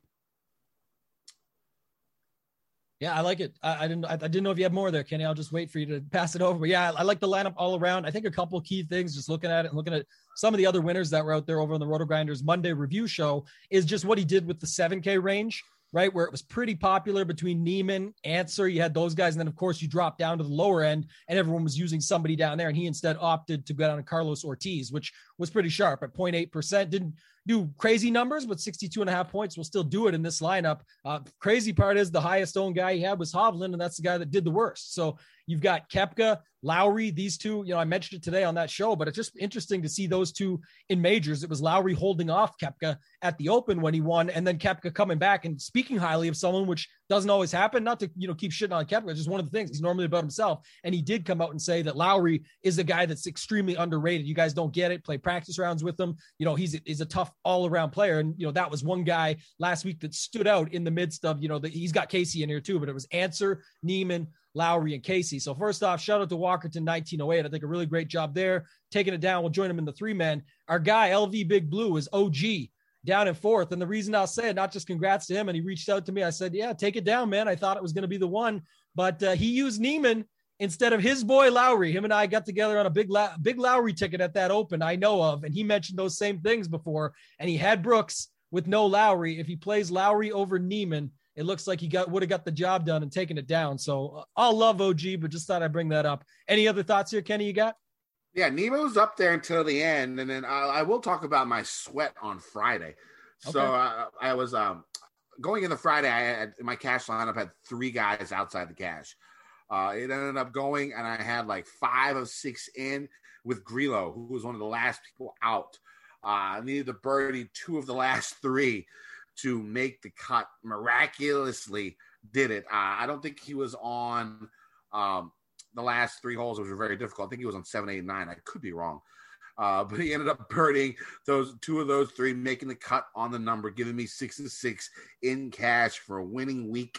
[SPEAKER 10] Yeah, I like it. I, I didn't. I, I didn't know if you had more there, Kenny. I'll just wait for you to pass it over. But yeah, I, I like the lineup all around. I think a couple of key things, just looking at it and looking at some of the other winners that were out there over on the Roto Grinders Monday review show, is just what he did with the seven K range, right? Where it was pretty popular between Neiman, Answer. You had those guys. And then, of course, you dropped down to the lower end and everyone was using somebody down there. And he instead opted to go down to Carlos Ortiz, which was pretty sharp at zero point eight percent. Didn't do crazy numbers, but sixty-two and a half points will still do it in this lineup. Uh, crazy part is the highest owned guy he had was Hovland, and that's the guy that did the worst. So you've got Koepka, Lowry, these two, you know, I mentioned it today on that show, but it's just interesting to see those two in majors. It was Lowry holding off Koepka at the Open when he won, and then Koepka coming back and speaking highly of someone, which doesn't always happen. Not to, you know, keep shitting on Koepka, it's just one of the things. He's normally about himself, and he did come out and say that Lowry is a guy that's extremely underrated. You guys don't get it. Play practice rounds with him. You know, he's, he's a tough all-around player, and, you know, that was one guy last week that stood out in the midst of, you know, the, he's got Casey in here too, but it was Answer, Neiman, Lowry, and Casey. So first off, shout out to Walkerton nineteen oh eight. I think a really great job there. Taking it down. We'll join him in the three man. Our guy, L V Big Blue, is O G down in fourth. And the reason I'll say it, not just congrats to him, and he reached out to me. I said, yeah, take it down, man. I thought it was going to be the one, but uh, he used Neiman instead of his boy Lowry. Him and I got together on a big, La- big Lowry ticket at that Open I know of. And he mentioned those same things before. And he had Brooks with no Lowry. If he plays Lowry over Neiman, it looks like he got would have got the job done and taken it down. So uh, I'll love O G, but just thought I'd bring that up. Any other thoughts here, Kenny, you got?
[SPEAKER 9] Yeah, Neiman was up there until the end. And then I, I will talk about my sweat on Friday. So
[SPEAKER 10] Okay.
[SPEAKER 9] uh, I was um, going into Friday, I had my cash lineup had three guys outside the cash. Uh, it ended up going, and I had like five of six in with Grillo, who was one of the last people out. Uh, I needed to birdie two of the last three to make the cut. Miraculously did it. Uh, I don't think he was on um, the last three holes, which were very difficult. I think he was on seven, eight, nine. I could be wrong. Uh, but he ended up birding those two of those three, making the cut on the number, giving me six to six in cash for a winning week.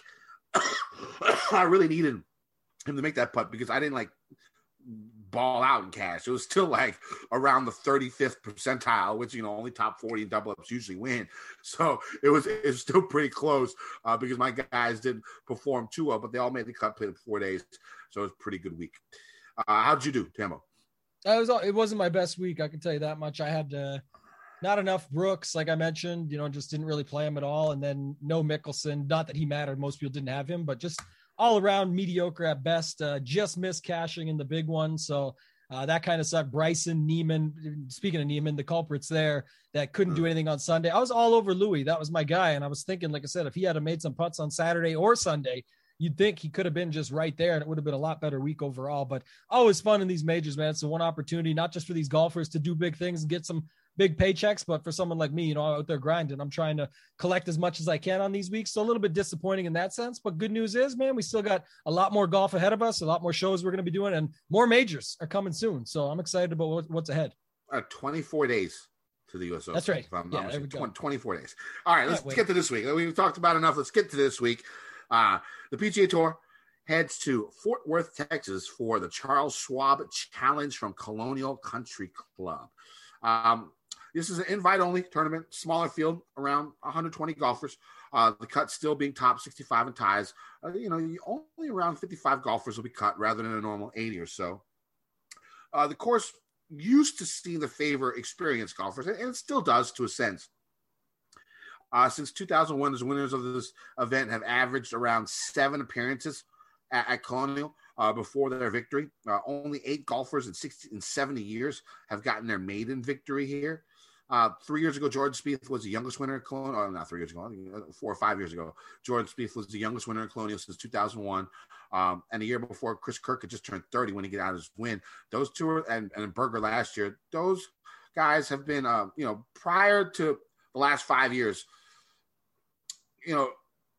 [SPEAKER 9] I really needed him to make that putt because I didn't like ball out in cash. It was still like around the thirty-fifth percentile, which, you know, only top forty double ups usually win. So it was, it was still pretty close uh, because my guys didn't perform too well, but they all made the cut, played it four days. So it was a pretty good week. Uh, how'd you do, Tambo?
[SPEAKER 10] That was it wasn't my best week. I can tell you that much. I had uh, not enough Brooks, like I mentioned, you know, just didn't really play him at all. And then no Mickelson, not that he mattered. Most people didn't have him, but just all around mediocre at best. Uh, just missed cashing in the big one. So uh, that kind of sucked. Bryson, Neiman, speaking of Neiman, the culprits there that couldn't do anything on Sunday. I was all over Louis. That was my guy. And I was thinking, like I said, if he had made some putts on Saturday or Sunday, you'd think he could have been just right there and it would have been a lot better week overall. But always fun in these majors, man. So one opportunity, not just for these golfers to do big things and get some big paychecks, but for someone like me, you know, out there grinding, I'm trying to collect as much as I can on these weeks. So a little bit disappointing in that sense, but good news is, man, we still got a lot more golf ahead of us, a lot more shows we're going to be doing, and more majors are coming soon. So I'm excited about what, what's ahead.
[SPEAKER 9] Uh, twenty-four days to the U S Open.
[SPEAKER 10] That's right.
[SPEAKER 9] If I'm
[SPEAKER 10] Yeah,
[SPEAKER 9] not
[SPEAKER 10] there we
[SPEAKER 9] mistaken.
[SPEAKER 10] go.
[SPEAKER 9] twenty-four days. All right, let's,
[SPEAKER 10] Can't
[SPEAKER 9] let's
[SPEAKER 10] wait.
[SPEAKER 9] get to this week. We've talked about enough. Let's get to this week. Uh, the P G A Tour heads to Fort Worth, Texas for the Charles Schwab Challenge from Colonial Country Club. Um, this is an invite-only tournament, smaller field, around one hundred twenty golfers. Uh, the cut still being top sixty-five in ties. Uh, you know, only around fifty-five golfers will be cut rather than a normal eighty or so. Uh, the course used to seem to favor experienced golfers, and it still does to a sense. Uh, since two thousand one, the winners of this event have averaged around seven appearances at, at Colonial uh, before their victory. Uh, only eight golfers in sixty in seventy years have gotten their maiden victory here. Uh, three years ago, Jordan Spieth was the youngest winner at Colonial. Oh, not three years ago, four or five years ago. Jordan Spieth was the youngest winner at Colonial since two thousand one. Um, and a year before, Chris Kirk had just turned thirty when he got out his win. Those two, are, and, and Berger last year, those guys have been, uh, you know, prior to the last five years, you know,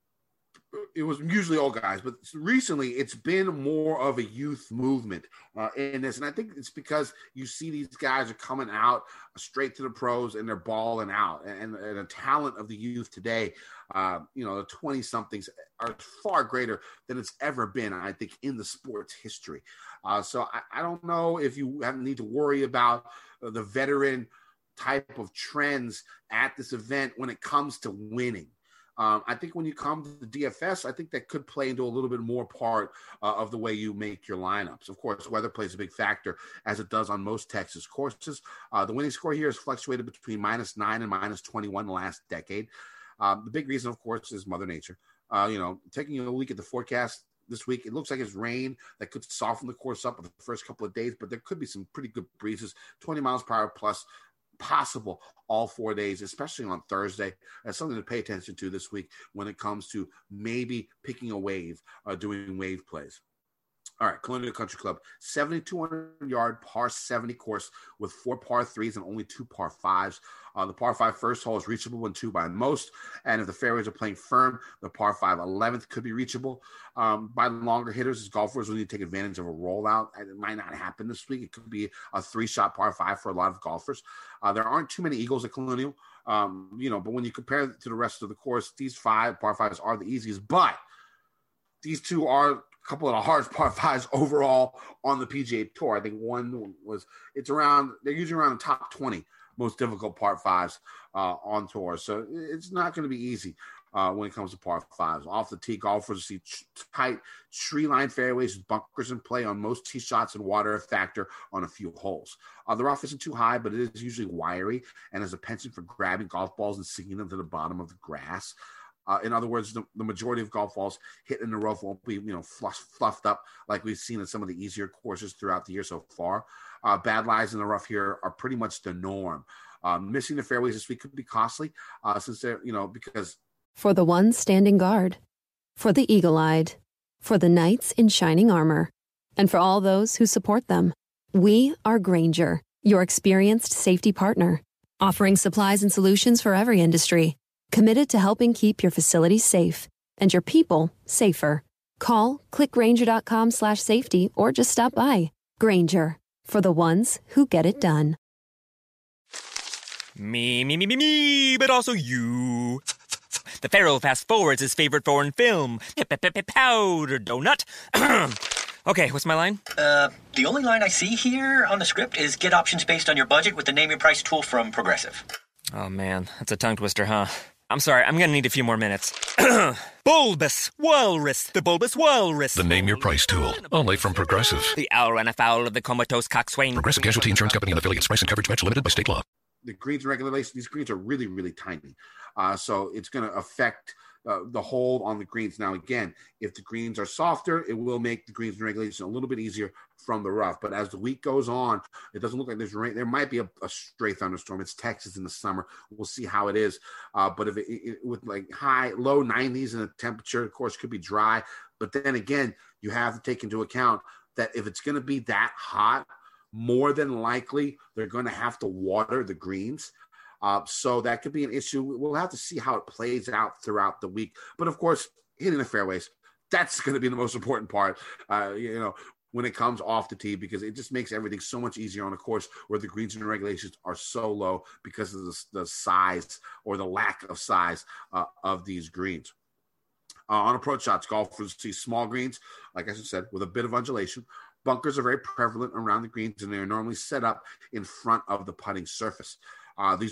[SPEAKER 9] it was usually old guys, but recently it's been more of a youth movement uh, in this. And I think it's because you see these guys are coming out straight to the pros and they're balling out. And, and the talent of the youth today, uh, you know, the twenty-somethings are far greater than it's ever been, I think, in the sport's history. Uh, so I, I don't know if you have, need to worry about uh, the veteran type of trends at this event when it comes to winning. Um, I think when you come to the D F S, I think that could play into a little bit more part uh, of the way you make your lineups. Of course, weather plays a big factor, as it does on most Texas courses. Uh, the winning score here has fluctuated between minus nine and minus twenty-one the last decade. Um, the big reason, of course, is Mother Nature. Uh, you know, taking a look at the forecast this week, it looks like it's rain that could soften the course up for the first couple of days, but there could be some pretty good breezes, twenty miles per hour plus, possible all four days, especially on Thursday. That's something to pay attention to this week when it comes to maybe picking a wave, uh, doing wave plays. All right, Colonial Country Club, seventy-two hundred yard par seventy course with four par threes and only two par fives. Uh, the par five first hole is reachable in two by most, and if the fairways are playing firm, the par five eleventh could be reachable um, by longer hitters. As golfers will need to take advantage of a rollout. It might not happen this week. It could be a three-shot par five for a lot of golfers. Uh, there aren't too many eagles at Colonial, um, you know, but when you compare it to the rest of the course, these five par fives are the easiest, but these two are couple of the hardest par fives overall on the P G A Tour. I think one was, it's around, they're usually around the top twenty most difficult par fives uh, on tour. So it's not going to be easy uh, when it comes to par fives. Off the tee, golfers see tight tree line fairways with bunkers in play on most tee shots and water a factor on a few holes. Uh, the rough isn't too high, but it is usually wiry and has a penchant for grabbing golf balls and sinking them to the bottom of the grass. Uh, in other words, the, the majority of golf balls hit in the rough won't be, you know, fluff, fluffed up like we've seen in some of the easier courses throughout the year so far. Uh, bad lies in the rough here are pretty much the norm. Uh, missing the fairways this week could be costly uh, since they're, you know, because.
[SPEAKER 11] For the ones standing guard, for the eagle-eyed, for the knights in shining armor, and for all those who support them, we are Grainger, your experienced safety partner, offering supplies and solutions for every industry. Committed to helping keep your facilities safe and your people safer. Call click grainger dot com slash safety or just stop by. Grainger, for the ones who get it done.
[SPEAKER 1] Me, me, me, me, me, but also you. The Pharaoh fast forwards his favorite foreign film, Powder Donut. Okay, what's my line?
[SPEAKER 2] Uh, the only line I see here on the script is get options based on your budget with the Name Your Price tool from Progressive.
[SPEAKER 1] Oh man, that's a tongue twister, huh? I'm sorry, I'm gonna need a few more minutes. Bulbous Walrus, the Bulbous Walrus.
[SPEAKER 3] The Name Your Price tool, only from Progressive.
[SPEAKER 1] The owl ran afoul of the comatose coxswain.
[SPEAKER 3] Progressive Casualty Insurance Company and affiliates. Price and coverage match limited by state law.
[SPEAKER 9] The greens and regulation, these greens are really, really tiny. Uh, so it's going to affect uh, the hold on the greens. Now, again, if the greens are softer, it will make the greens and regulation a little bit easier from the rough. But as the week goes on, it doesn't look like there's rain. There might be a, a stray thunderstorm. It's Texas in the summer. We'll see how it is. Uh, but if it, it, with like high, low nineties and the temperature, of course, could be dry. But then again, you have to take into account that if it's going to be that hot, more than likely they're going to have to water the greens. Uh, so that could be an issue. We'll have to see how it plays out throughout the week. But of course, hitting the fairways, that's going to be the most important part, uh, you know, when it comes off the tee, because it just makes everything so much easier on a course where the greens and regulations are so low because of the, the size or the lack of size uh, of these greens. Uh, on approach shots, golfers see small greens, like I said, with a bit of undulation. Bunkers are very prevalent around the greens, and they are normally set up in front of the putting surface. Uh, these bunkers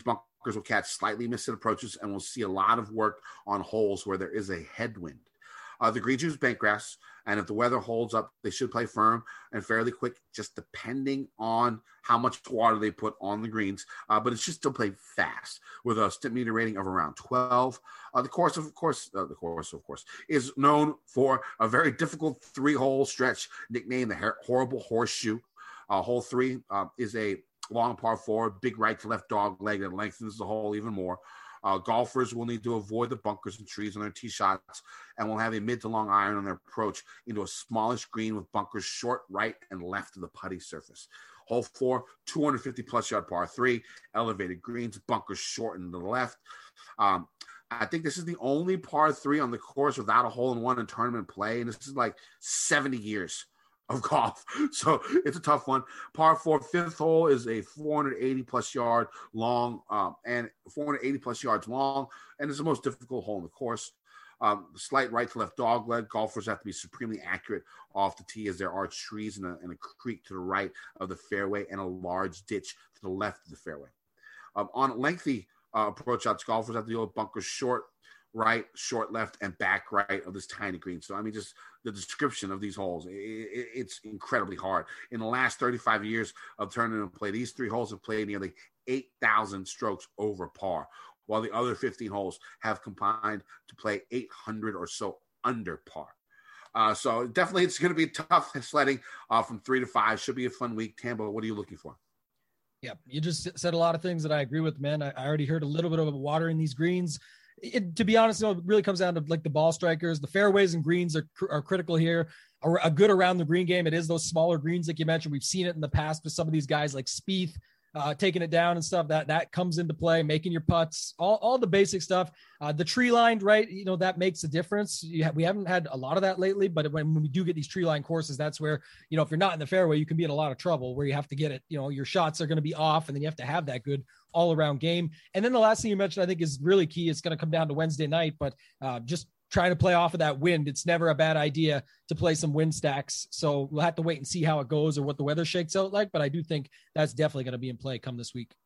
[SPEAKER 9] bunkers will catch slightly missed approaches, and we'll see a lot of work on holes where there is a headwind. Uh, the greens use bent grass, and if the weather holds up, they should play firm and fairly quick, just depending on how much water they put on the greens. Uh, but it should still play fast with a Stimpmeter rating of around twelve. Uh, the course, of course, uh, the course, of course, is known for a very difficult three-hole stretch nicknamed the Horrible Horseshoe. Uh, hole three uh, is a long par four, big right to left dog leg that lengthens the hole even more. Uh, golfers will need to avoid the bunkers and trees on their tee shots, and will have a mid to long iron on their approach into a smallish green with bunkers short right and left of the putty surface. Hole four, two hundred fifty plus yard par three, elevated greens, bunkers short and to the left. Um, I think this is the only par three on the course without a hole in one in tournament play, and this is like seventy years of golf. So it's a tough one. Par four, fifth hole is a four hundred eighty plus yard long um, and four hundred eighty plus yards long. And it's the most difficult hole in the course. Um, slight right to left dog leg. Golfers have to be supremely accurate off the tee as there are trees and a, and a creek to the right of the fairway and a large ditch to the left of the fairway. Um, on lengthy uh, approach shots, golfers have to deal with bunkers short right, short left, and back right of this tiny green. So, I mean, just the description of these holes, it, it, it's incredibly hard. In the last thirty-five years of tournament play, these three holes have played nearly eight thousand strokes over par, while the other fifteen holes have combined to play eight hundred or so under par. Uh, so definitely it's going to be tough sledding uh, from three to five. Should be a fun week. Tambo, what are you looking for?
[SPEAKER 10] Yeah, you just said a lot of things that I agree with, man. I, I already heard a little bit of water in these greens. It, to be honest, you know, it really comes down to like the ball strikers. The fairways and greens are, are critical here. A, a good around the green game. It is those smaller greens, like you mentioned. We've seen it in the past with some of these guys like Spieth, uh, taking it down and stuff. That that comes into play, making your putts, all, all the basic stuff. Uh, the tree lined, right? You know, that makes a difference. You have, we haven't had a lot of that lately, but when, when we do get these tree line courses, that's where, you know, if you're not in the fairway, you can be in a lot of trouble where you have to get it. You know, your shots are going to be off, and then you have to have that good all around game. And then the last thing you mentioned, I think, is really key. It's going to come down to Wednesday night, but uh, just trying to play off of that wind. It's never a bad idea to play some wind stacks. So we'll have to wait and see how it goes or what the weather shakes out like, but I do think that's definitely going to be in play come this week.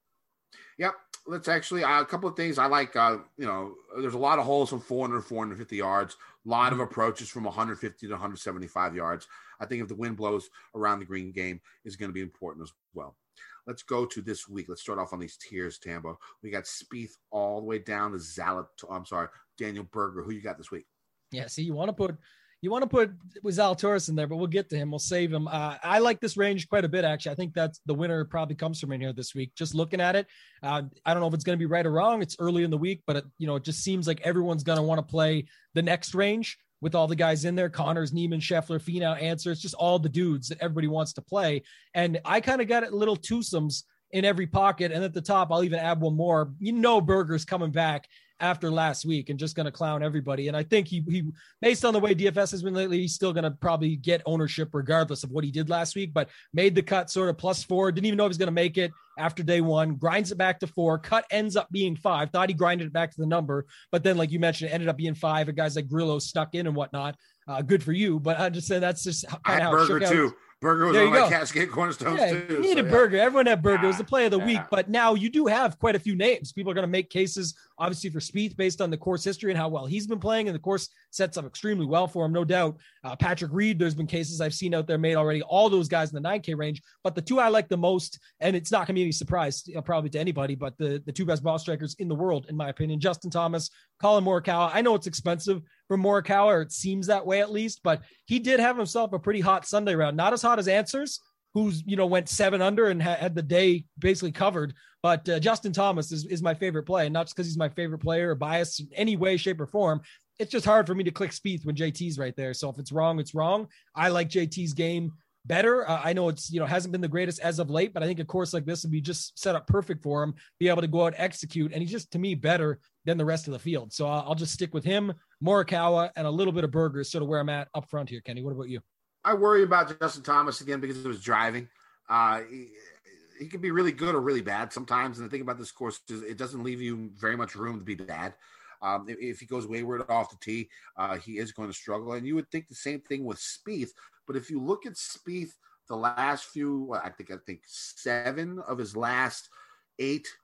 [SPEAKER 9] Yep. Let's actually, uh, a couple of things I like, uh, you know, there's a lot of holes from four hundred, four hundred fifty yards, a lot of approaches from one hundred fifty to one hundred seventy-five yards. I think if the wind blows around the green game is going to be important as well. Let's go to this week. Let's start off on these tiers, Tambo. We got Spieth all the way down to Zalat. I'm sorry, Daniel Berger. Who you got this week?
[SPEAKER 10] Yeah, see, you want to put you want to put Zalatoris in there, but we'll get to him. We'll save him. Uh, I like this range quite a bit, actually. I think that's the winner probably comes from in here this week. Just looking at it, uh, I don't know if it's going to be right or wrong. It's early in the week, but it, you know, it just seems like everyone's going to want to play the next range with all the guys in there. Connors, Neiman, Scheffler, Finau, Answer. It's just all the dudes that everybody wants to play. And I kind of got it little twosomes in every pocket. And at the top, I'll even add one more. You know, Berger's coming back after last week and just going to clown everybody. And I think he, he, based on the way D F S has been lately, he's still going to probably get ownership regardless of what he did last week, but made the cut sort of plus four. Didn't even know he was going to make it after day one, grinds it back to four. Cut ends up being five. Thought he grinded it back to the number, but then, like you mentioned, it ended up being five. And guys like Grillo stuck in and whatnot. Uh, good for you. But I just said that's just kind of how
[SPEAKER 9] Berger
[SPEAKER 10] it shook
[SPEAKER 9] too.
[SPEAKER 10] out.
[SPEAKER 9] Burger was
[SPEAKER 10] There
[SPEAKER 9] one
[SPEAKER 10] you
[SPEAKER 9] of my
[SPEAKER 10] go.
[SPEAKER 9] Cascade Cornerstones
[SPEAKER 10] Yeah,
[SPEAKER 9] too.
[SPEAKER 10] you need
[SPEAKER 9] so,
[SPEAKER 10] a
[SPEAKER 9] yeah.
[SPEAKER 10] Burger. Everyone had Burger. It was the play of the
[SPEAKER 9] Yeah.
[SPEAKER 10] week. But now you do have quite a few names. People are going to make cases, obviously, for Spieth based on the course history and how well he's been playing. And the course sets up extremely well for him, no doubt. Uh, Patrick Reed, there's been cases I've seen out there made already. All those guys in the nine K range. But the two I like the most, and it's not going to be any surprise you know, probably to anybody, but the, the two best ball strikers in the world, in my opinion, Justin Thomas, Colin Morikawa. I know it's expensive for Morikawa, or it seems that way at least, but he did have himself a pretty hot Sunday round. Not as hot as Answers, who's, you know, went seven under and ha- had the day basically covered. But uh, Justin Thomas is, is my favorite play, and not just because he's my favorite player or biased in any way, shape, or form. It's just hard for me to click Spieth when J T's right there. So if it's wrong, it's wrong. I like J T's game better. Uh, I know it's, you know, hasn't been the greatest as of late, but I think a course like this would be just set up perfect for him, be able to go out and execute. And he's just, to me, better than the rest of the field. So I'll, I'll just stick with him, Morikawa, and a little bit of Berger is sort of where I'm at up front here. Kenny, what about you?
[SPEAKER 9] I worry about Justin Thomas again because it was driving. Uh, he, he can be really good or really bad sometimes. And the thing about this course is it doesn't leave you very much room to be bad. Um, if, if he goes wayward off the tee, uh, he is going to struggle. And you would think the same thing with Spieth. But if you look at Spieth, the last few, well, I think I think seven of his last eight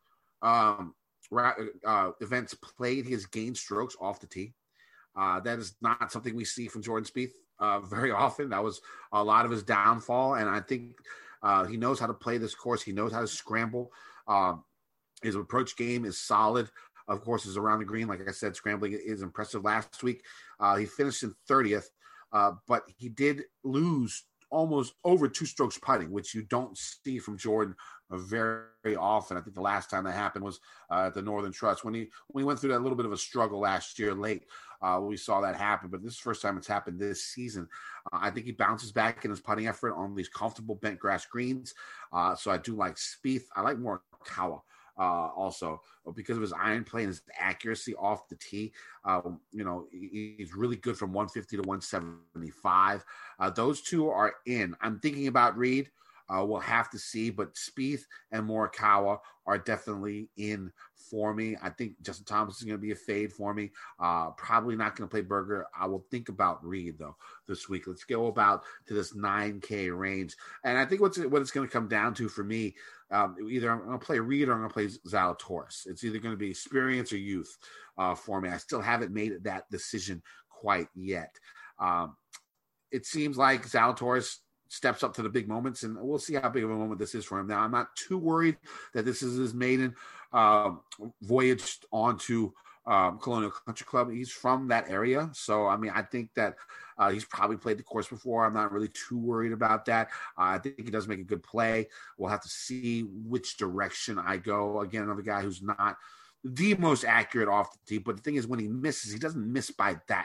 [SPEAKER 9] um, uh, events played his gain strokes off the tee. Uh, that is not something we see from Jordan Spieth uh, very often. That was a lot of his downfall, and I think uh, he knows how to play this course. He knows how to scramble. Um, his approach game is solid. Of course, is around the green. Like I said, scrambling is impressive. Last week, uh, he finished in thirtieth, uh, but he did lose almost over two strokes putting, which you don't see from Jordan very, very often. I think the last time that happened was uh, at the Northern Trust when he when he went through that little bit of a struggle last year late. Uh, we saw that happen, but this is the first time it's happened this season. Uh, I think he bounces back in his putting effort on these comfortable bent grass greens. Uh, so I do like Spieth. I like Morikawa. Uh, also, because of his iron play and his accuracy off the tee. Uh, you know, he, he's really good from one fifty to one seventy-five. Uh, those two are in. I'm thinking about Reed. Uh, we'll have to see, but Spieth and Morikawa are definitely in for me. I think Justin Thomas is going to be a fade for me. Uh, probably not going to play Berger. I will think about Reed, though, this week. Let's go about to this nine K range. And I think what's what it's going to come down to for me, um, either I'm going to play Reed or I'm going to play Zalatoris. It's either going to be experience or youth uh, for me. I still haven't made that decision quite yet. Um, it seems like Zalatoris steps up to the big moments, and we'll see how big of a moment this is for him. Now, I'm not too worried that this is his maiden uh, voyage onto um, Colonial Country Club. He's from that area, so, I mean, I think that uh, he's probably played the course before. I'm not really too worried about that. Uh, I think he does make a good play. We'll have to see which direction I go. Again, another guy who's not the most accurate off the tee, but the thing is, when he misses, he doesn't miss by that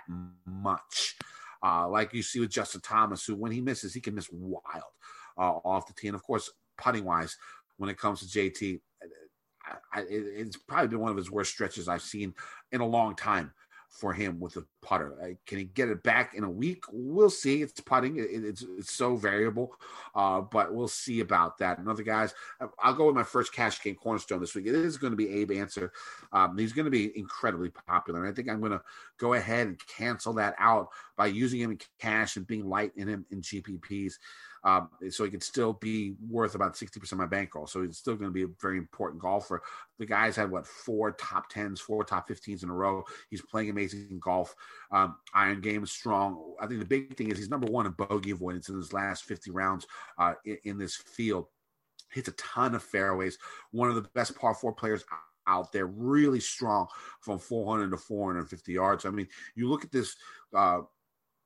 [SPEAKER 9] much. Uh, like you see with Justin Thomas, who when he misses, he can miss wild uh, off the tee. And, of course, putting-wise, when it comes to J T, I, I, it's probably been one of his worst stretches I've seen in a long time for him with the putter. Uh, can he get it back in a week? We'll see. It's putting. It, it's it's so variable, uh, but we'll see about that. And other guys, I'll go with my first cash game cornerstone this week. It is going to be Abe Answer. Um, he's going to be incredibly popular, and I think I'm going to go ahead and cancel that out by using him in cash and being light in him in G P Ps. Um, so he could still be worth about sixty percent of my bankroll. So he's still going to be a very important golfer. The guy's had, what, four top tens, four top fifteens in a row. He's playing amazing golf. Um, iron game is strong. I think the big thing is he's number one in bogey avoidance in his last fifty rounds uh, in, in this field. Hits a ton of fairways. One of the best par four players out there, really strong from four hundred to four hundred fifty yards. I mean, you look at this uh, –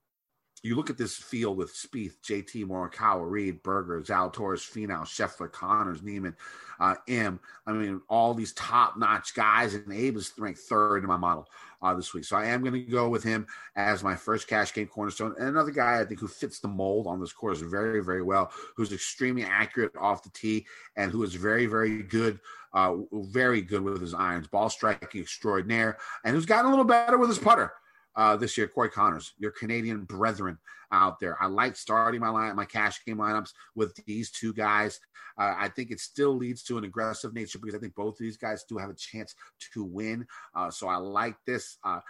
[SPEAKER 9] You look at this field with Spieth, J T, Morikawa, Reed, Berger, Zalatoris, Finau, Scheffler, Connors, Neiman, uh, M. I mean, all these top-notch guys, and Abe is ranked third in my model uh, this week. So I am going to go with him as my first cash game cornerstone. And another guy I think who fits the mold on this course very, very well, who's extremely accurate off the tee and who is very, very good, uh, very good with his irons, ball striking extraordinaire, and who's gotten a little better with his putter. Uh, this year, Corey Connors, your Canadian brethren out there. I like starting my line, my cash game lineups with these two guys. Uh, I think it still leads to an aggressive nature because I think both of these guys do have a chance to win. Uh, so I like this. Uh,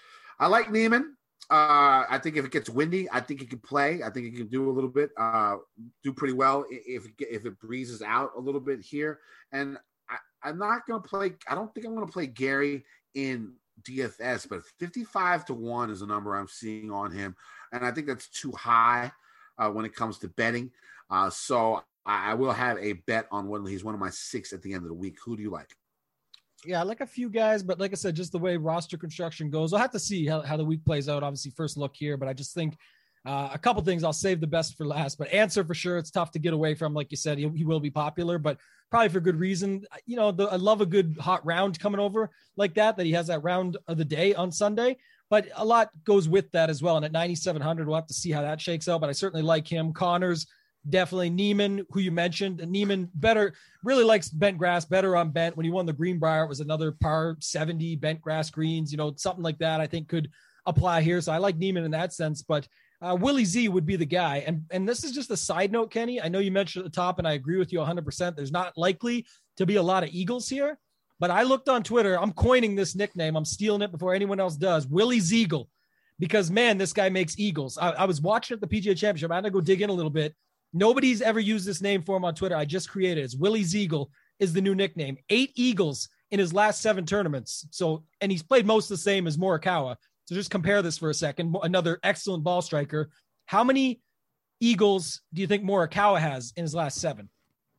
[SPEAKER 9] I like Neiman. Uh, I think if it gets windy, I think he can play. I think he can do a little bit, uh, do pretty well if if it breezes out a little bit here. And I, I'm not going to play. I don't think I'm going to play Gary in D F S, but fifty-five to one is a number I'm seeing on him, and I think that's too high uh, when it comes to betting. Uh, so I, I will have a bet on one. He's one of my six at the end of the week. Who do you like?
[SPEAKER 10] Yeah, I like a few guys, but like I said, just the way roster construction goes, I'll have to see how, how the week plays out. Obviously, first look here, but I just think uh, a couple things I'll save the best for last. But Answer for sure, it's tough to get away from. Like you said, he, he will be popular, but probably for good reason. You know, the, I love a good hot round coming over like that, that he has that round of the day on Sunday, but a lot goes with that as well. And at ninety-seven hundred, we'll have to see how that shakes out, but I certainly like him. Connors, definitely. Neiman, who you mentioned, Neiman better, really likes bent grass, better on bent. When he won the Greenbrier, it was another par seventy bent grass greens, you know, something like that I think could apply here. So I like Neiman in that sense, but Uh, Willie Z would be the guy. And, and this is just a side note, Kenny. I know you mentioned at the top, and I agree with you one hundred percent. There's not likely to be a lot of Eagles here, but I looked on Twitter. I'm coining this nickname. I'm stealing it before anyone else does. Willie Zeagle, because, man, this guy makes Eagles. I, I was watching at the P G A Championship. I had to go dig in a little bit. Nobody's ever used this name for him on Twitter. I just created it. It's Willie Zeagle. is the new nickname. Eight Eagles in his last seven tournaments. So, and he's played most the same as Morikawa. So just compare this for a second. Another excellent ball striker. How many Eagles do you think Morikawa has in his last seven?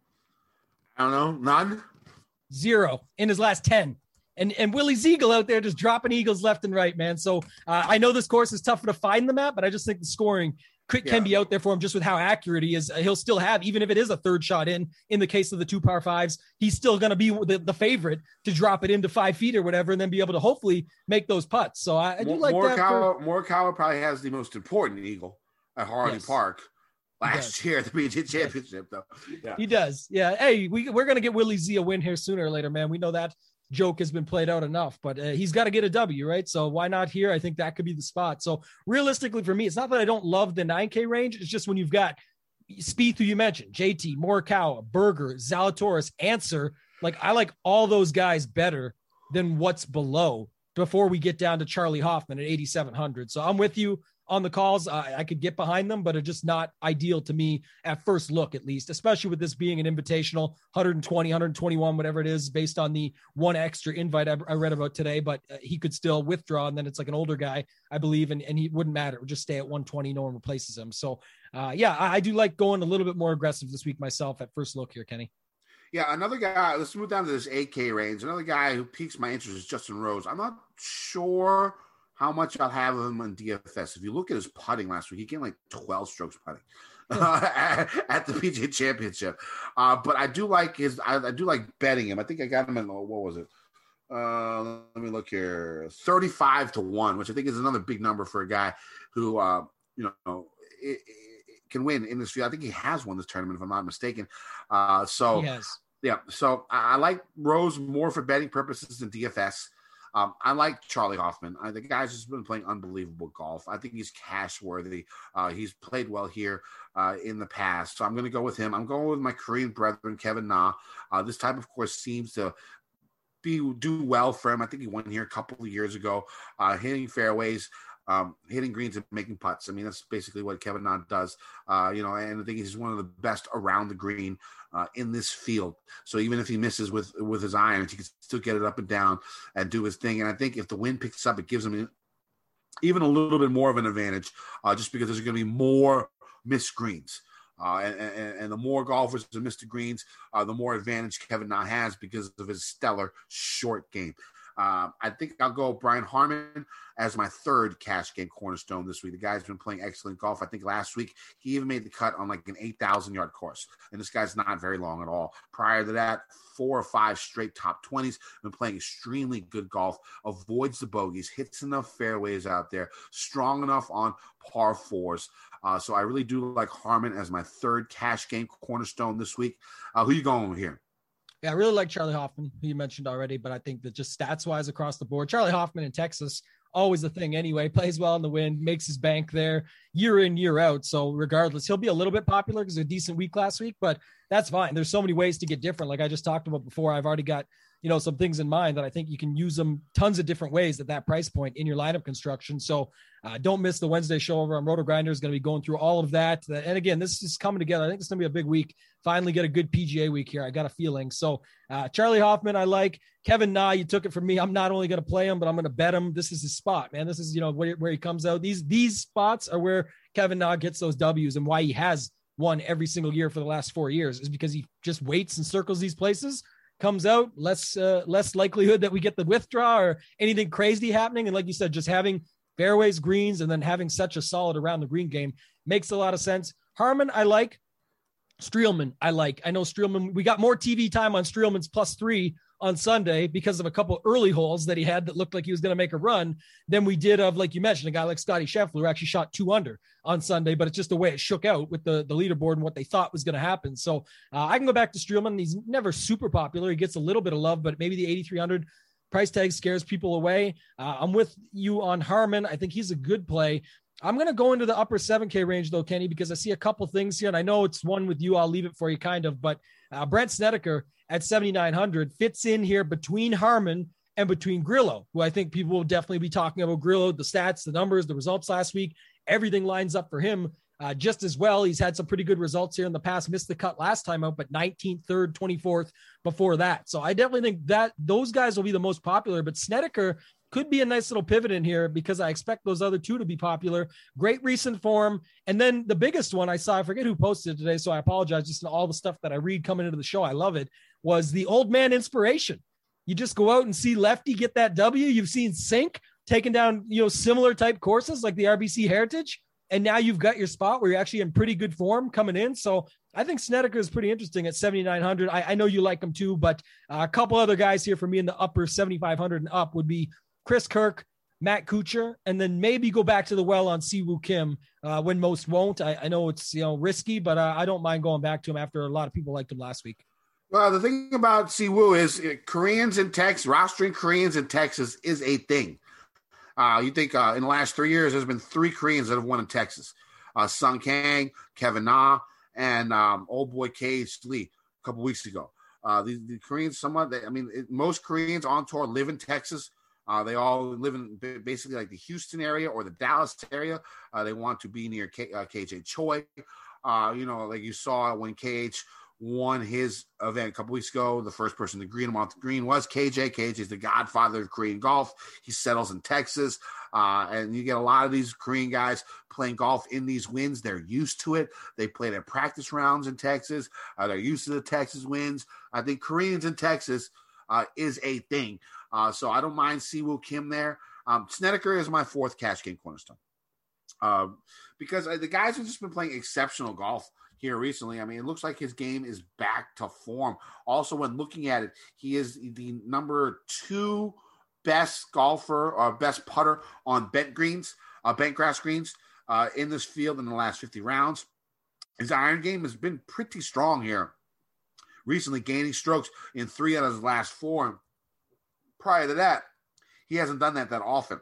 [SPEAKER 9] I don't know. None.
[SPEAKER 10] Zero in his last ten. And and Willie Ziegel out there just dropping eagles left and right, man. So uh, I know this course is tougher to find them at, but I just think the scoring could, can
[SPEAKER 9] Yeah.
[SPEAKER 10] be out there for him just with how accurate he is. He'll still have, even if it is a third shot in, in the case of the two par fives, he's still going to be the, the favorite to drop it into five feet or whatever, and then be able to hopefully make those putts. So I, I do like that.
[SPEAKER 9] Morikawa,
[SPEAKER 10] For,
[SPEAKER 9] Morikawa probably has the most important eagle at Hardy
[SPEAKER 10] Yes.
[SPEAKER 9] Park
[SPEAKER 10] He
[SPEAKER 9] last
[SPEAKER 10] does.
[SPEAKER 9] year at the P G A Championship, though. Yeah.
[SPEAKER 10] He does. Yeah. Hey, we, we're going to get Willie Z a win here sooner or later, man. We know that joke has been played out enough, but uh, he's got to get a W, right? So why not here? I think that could be the spot. So realistically for me, it's not that I don't love the nine K range. It's just when you've got Spieth, who you mentioned, J T, Morikawa, Berger, Zalatoris, Answer, like I like all those guys better than what's below before we get down to Charlie Hoffman at eighty-seven hundred. So I'm with you on the calls. I, I could get behind them, but it's just not ideal to me at first look, at least, especially with this being an invitational one twenty, one twenty-one, whatever it is, based on the one extra invite I, I read about today, but uh, he could still withdraw. And then it's like an older guy, I believe, and, and he wouldn't matter. It would just stay at one twenty. No one replaces him. So uh, yeah, I, I do like going a little bit more aggressive this week myself at first look here, Kenny.
[SPEAKER 9] Yeah, another guy, let's move down to this eight K range. Another guy who piques my interest is Justin Rose. I'm not sure how much I'll have him on D F S. If you look at his putting last week, he gained like twelve strokes putting uh, at, at the P G A Championship. Uh, but I do like his, I, I do like betting him. I think I got him in, what was it? Uh, let me look here. thirty-five to one, which I think is another big number for a guy who, uh, you know, it, it can win in this field. I think he has won this tournament, if I'm not mistaken. Uh, so,
[SPEAKER 10] Yes.
[SPEAKER 9] yeah, so I, I like Rose more for betting purposes than D F S. Um, I like Charlie Hoffman. I, the guy's just been playing unbelievable golf. I think he's cash worthy. Uh, he's played well here uh, in the past. So I'm going to go with him. I'm going with my Korean brethren, Kevin Na. Uh, this type of course seems to be do well for him. I think he won here a couple of years ago, uh, hitting fairways, um, hitting greens and making putts. I mean, that's basically what Kevin Na does. Uh, you know, and I think he's one of the best around the green Uh, in this field. So even if he misses with with his irons, he can still get it up and down and do his thing. And I think if the wind picks up, it gives him even a little bit more of an advantage, uh, just because there's going to be more missed greens. Uh, and, and, and the more golfers that miss the greens, uh, the more advantage Kevin Na has because of his stellar short game. Uh, I think I'll go Brian Harman as my third cash game cornerstone this week. The guy's been playing excellent golf. I think last week he even made the cut on like an eight thousand yard course. And this guy's not very long at all. Prior to that, four or five straight top twenties, been playing extremely good golf, avoids the bogeys, hits enough fairways out there, strong enough on par fours. Uh, so I really do like Harman as my third cash game cornerstone this week. Uh, who you going with here?
[SPEAKER 10] Yeah, I really like Charlie Hoffman, who you mentioned already, but I think that just stats wise across the board, Charlie Hoffman in Texas, always a thing anyway, plays well in the wind, makes his bank there year in, year out. So regardless, he'll be a little bit popular because a decent week last week, but that's fine. There's so many ways to get different. Like I just talked about before, I've already got, you know, some things in mind that I think you can use them tons of different ways at that price point in your lineup construction. So uh, don't miss the Wednesday show over on Roto Grinder. Is going to be going through all of that. And again, this is coming together. I think it's going to be a big week. Finally get a good P G A week here. I got a feeling. So uh, Charlie Hoffman, I like. Kevin Na, you took it from me. I'm not only going to play him, but I'm going to bet him. This is his spot, man. This is, you know, where, where he comes out. These, these spots are where Kevin Na gets those W's, and why he has won every single year for the last four years is because he just waits and circles these places, comes out, less uh, less likelihood that we get the withdraw or anything crazy happening. And like you said, just having fairways, greens, and then having such a solid around the green game makes a lot of sense. Harman, I like. Streelman, I like. I know Streelman, we got more T V time on Streelman's plus three on Sunday because of a couple early holes that he had that looked like he was going to make a run than we did of, like you mentioned, a guy like Scotty Scheffler who actually shot two under on Sunday, but it's just the way it shook out with the, the leaderboard and what they thought was going to happen. So uh, I can go back to Streelman. He's never super popular. He gets a little bit of love, but maybe the eighty-three hundred price tag scares people away. Uh, I'm with you on Harman. I think he's a good play. I'm going to go into the upper seven K range though, Kenny, because I see a couple things here, and I know it's one with you. I'll leave it for you kind of, but uh, Brent Snedeker at seventy-nine hundred fits in here between Harman and between Grillo, who I think people will definitely be talking about. Grillo, the stats, the numbers, the results last week, everything lines up for him. uh, just as well. He's had some pretty good results here in the past, missed the cut last time out, but nineteenth, third, twenty-fourth before that. So I definitely think that those guys will be the most popular, but Snedeker could be a nice little pivot in here because I expect those other two to be popular. Great recent form. And then the biggest one I saw, I forget who posted it today, so I apologize, just all the stuff that I read coming into the show, I love it, was the Old Man Inspiration. You just go out and see Lefty get that W. You've seen Sink taking down, you know, similar type courses like the R B C Heritage. And now you've got your spot where you're actually in pretty good form coming in. So I think Snedeker is pretty interesting at seventy-nine hundred. I, I know you like him too, but uh, a couple other guys here for me in the upper seventy-five hundred and up would be Chris Kirk, Matt Kuchar, and then maybe go back to the well on Siwoo Kim uh, when most won't. I, I know it's, you know, risky, but uh, I don't mind going back to him after a lot of people liked him last week.
[SPEAKER 9] Well, the thing about Siwoo is uh, Koreans in Texas, rostering Koreans in Texas is a thing. Uh, you think uh, in the last three years, there's been three Koreans that have won in Texas. Uh, Sung Kang, Kevin Na, and um, old boy K H Lee a couple weeks ago. Uh, the, the Koreans, somewhat, they, I mean, it, most Koreans on tour live in Texas. Uh, they all live in basically like the Houston area or the Dallas area. Uh, they want to be near K, uh, K J Choi. Uh, you know, like you saw when K H won his event a couple weeks ago, the first person to green him off the green was K J. K J is the godfather of Korean golf. He settles in Texas. Uh, and you get a lot of these Korean guys playing golf in these wins. They're used to it. They play their practice rounds in Texas. Uh, they're used to the Texas wins. I think Koreans in Texas uh, is a thing. Uh, so I don't mind Siwoo Kim there. Um, Snedeker is my fourth cash game cornerstone. Uh, because uh, the guys have just been playing exceptional golf here recently. I mean, it looks like his game is back to form. Also, when looking at it, he is the number two best golfer or best putter on bent greens, uh, bent grass greens uh, in this field in the last fifty rounds. His iron game has been pretty strong here recently, gaining strokes in three out of his last four. Prior to that, he hasn't done that that often.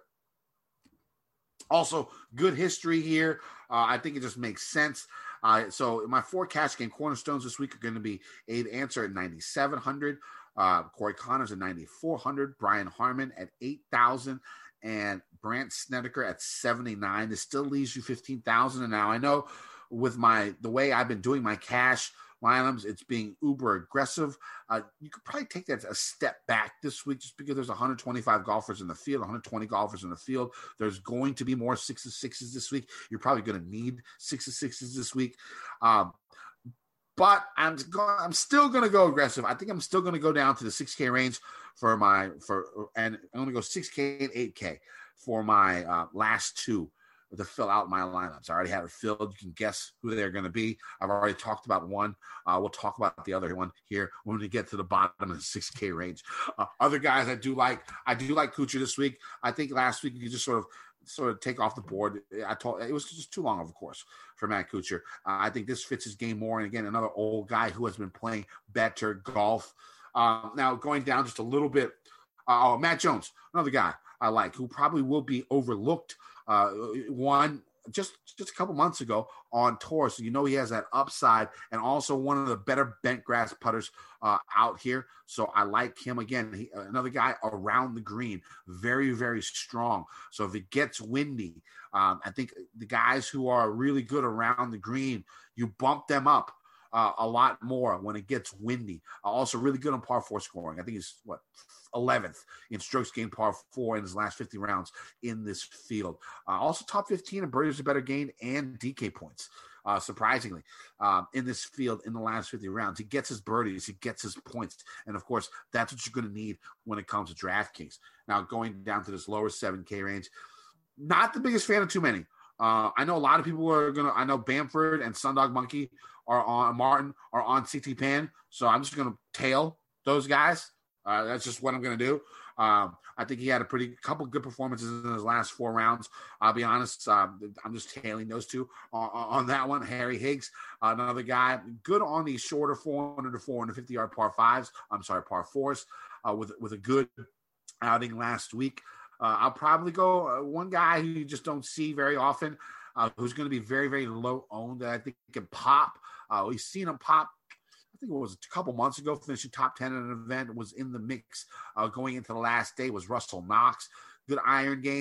[SPEAKER 9] Also, good history here. Uh, I think it just makes sense. Uh, so my four cash game cornerstones this week are going to be Abe Answer at ninety-seven hundred, uh, Corey Connors at ninety-four hundred, Brian Harman at eight thousand, and Brandt Snedeker at seventy-nine. This still leaves you fifteen thousand. And now I know with my the way I've been doing my cash lineups, it's being uber aggressive. Uh, you could probably take that a step back this week just because there's one hundred twenty-five golfers in the field, one hundred twenty golfers in the field. There's going to be more sixes, sixes this week. You're probably going to need sixes, sixes this week. Um, but I'm going, I'm still going to go aggressive. I think I'm still going to go down to the six K range for my, for, and I'm going to go six K and eight K for my uh, last two to fill out my lineups. I already have it filled. You can guess who they're going to be. I've already talked about one. Uh, we'll talk about the other one here when we get to the bottom of the six K range. Uh, other guys I do like, I do like Kuchar this week. I think last week you just sort of sort of take off the board. I told it was just too long of a course for Matt Kuchar. Uh, I think this fits his game more. And again, another old guy who has been playing better golf. Uh, now going down just a little bit. Uh, oh, Matt Jones, another guy I like who probably will be overlooked. Uh, one just just a couple months ago on tour, so you know he has that upside, and also one of the better bent grass putters uh, out here. So I like him again. He, another guy around the green, very very strong. So if it gets windy, um, I think the guys who are really good around the green, you bump them up uh, a lot more when it gets windy. Uh, also really good on par four scoring. I think he's what eleventh in strokes gained par four in his last fifty rounds in this field. Uh, also top fifteen in birdies are better gained and D K points. Uh, surprisingly, um, in this field in the last fifty rounds, he gets his birdies, he gets his points, and of course, that's what you're going to need when it comes to DraftKings. Now, going down to this lower seven K range, not the biggest fan of too many. Uh, I know a lot of people are gonna. I know Bamford and Sundog Monkey are on Martin are on C T Pan, so I'm just gonna tail those guys. Uh, that's just what I'm going to do. Um, I think he had a pretty couple good performances in his last four rounds. I'll be honest. Um, I'm just tailing those two on, on that one. Harry Higgs, uh, another guy, good on the shorter four hundred to four fifty yard par fives. I'm sorry, par fours uh, with, with a good outing last week. Uh, I'll probably go uh, one guy who you just don't see very often, uh, who's going to be very, very low owned that I think can pop. Uh, we've seen him pop. I think it was a couple months ago, finishing top ten in an event, was in the mix uh, going into the last day, was Russell Knox. Good iron game.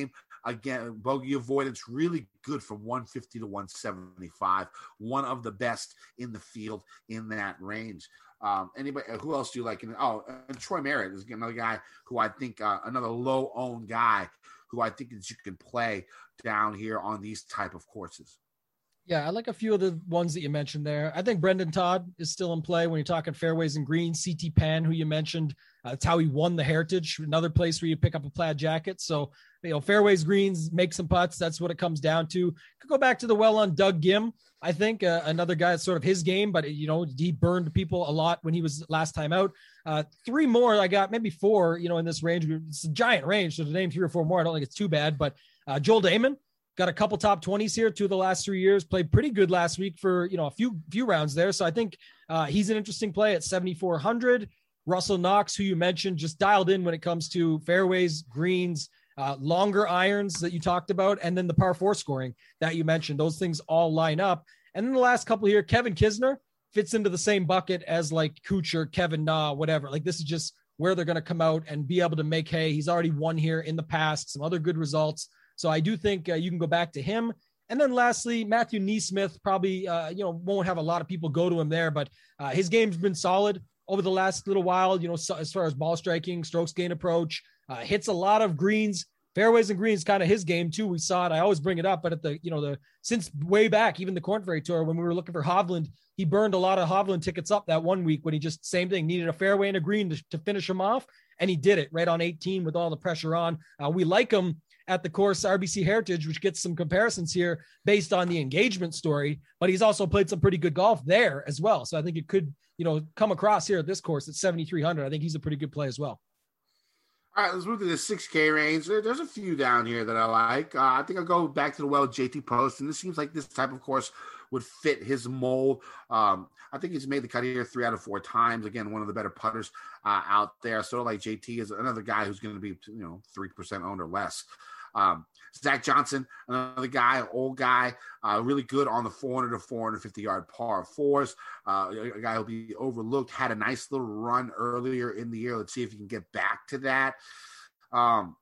[SPEAKER 9] Again, bogey avoidance really good from one fifty to one seventy-five. One of the best in the field in that range. Um, anybody, who else do you like? Oh, and Troy Merritt is another guy who I think, uh, another low-owned guy who I think that you can play down here on these type of courses.
[SPEAKER 10] Yeah, I like a few of the ones that you mentioned there. I think Brendan Todd is still in play when you're talking fairways and greens. C T Pan, who you mentioned, uh, that's how he won the Heritage, another place where you pick up a plaid jacket. So, you know, fairways, greens, make some putts. That's what it comes down to. Could go back to the well on Doug Gim. I think uh, another guy that's sort of his game, but, you know, he burned people a lot when he was last time out. Uh, three more I got, maybe four, you know, in this range. It's a giant range. So to name three or four more, I don't think it's too bad. But uh, Joel Damon, got a couple top twenties here, two of the last three years, played pretty good last week for, you know, a few, few rounds there. So I think uh, he's an interesting play at seventy-four hundred. Russell Knox, who you mentioned, just dialed in when it comes to fairways, greens, uh, longer irons that you talked about, and then the par four scoring that you mentioned. Those things all line up. And then the last couple here, Kevin Kisner fits into the same bucket as like Kuchar, Kevin Na, whatever. Like this is just where they're going to come out and be able to make hay. He's already won here in the past, some other good results. So I do think uh, you can go back to him. And then lastly, Matthew Neesmith probably, uh, you know, won't have a lot of people go to him there, but uh, his game's been solid over the last little while, you know, so, as far as ball striking, strokes gain approach, uh, hits a lot of greens, fairways and greens, kind of his game too. We saw it. I always bring it up, but at the, you know, the, since way back, even the Korn Ferry Tour, when we were looking for Hovland, he burned a lot of Hovland tickets up that one week when he just, same thing, needed a fairway and a green to, to finish him off. And he did it right on eighteen with all the pressure on. Uh, we like him at the course R B C Heritage, which gets some comparisons here based on the engagement story, but he's also played some pretty good golf there as well. So I think it could, you know, come across here at this course at seventy-three hundred. I think he's a pretty good play as well.
[SPEAKER 9] All right, let's move to the six K range. There's a few down here that I like. Uh, I think I'll go back to the well J T Post, and this seems like this type of course would fit his mold. Um, I think he's made the cut here three out of four times. Again, one of the better putters uh, out there. Sort of like J T is another guy who's going to be, you know, three percent owned or less. Um, Zach Johnson, another guy, old guy, uh, really good on the four hundred to four fifty yard par fours. Uh, a guy who'll be overlooked, had a nice little run earlier in the year. Let's see if he can get back to that. Um,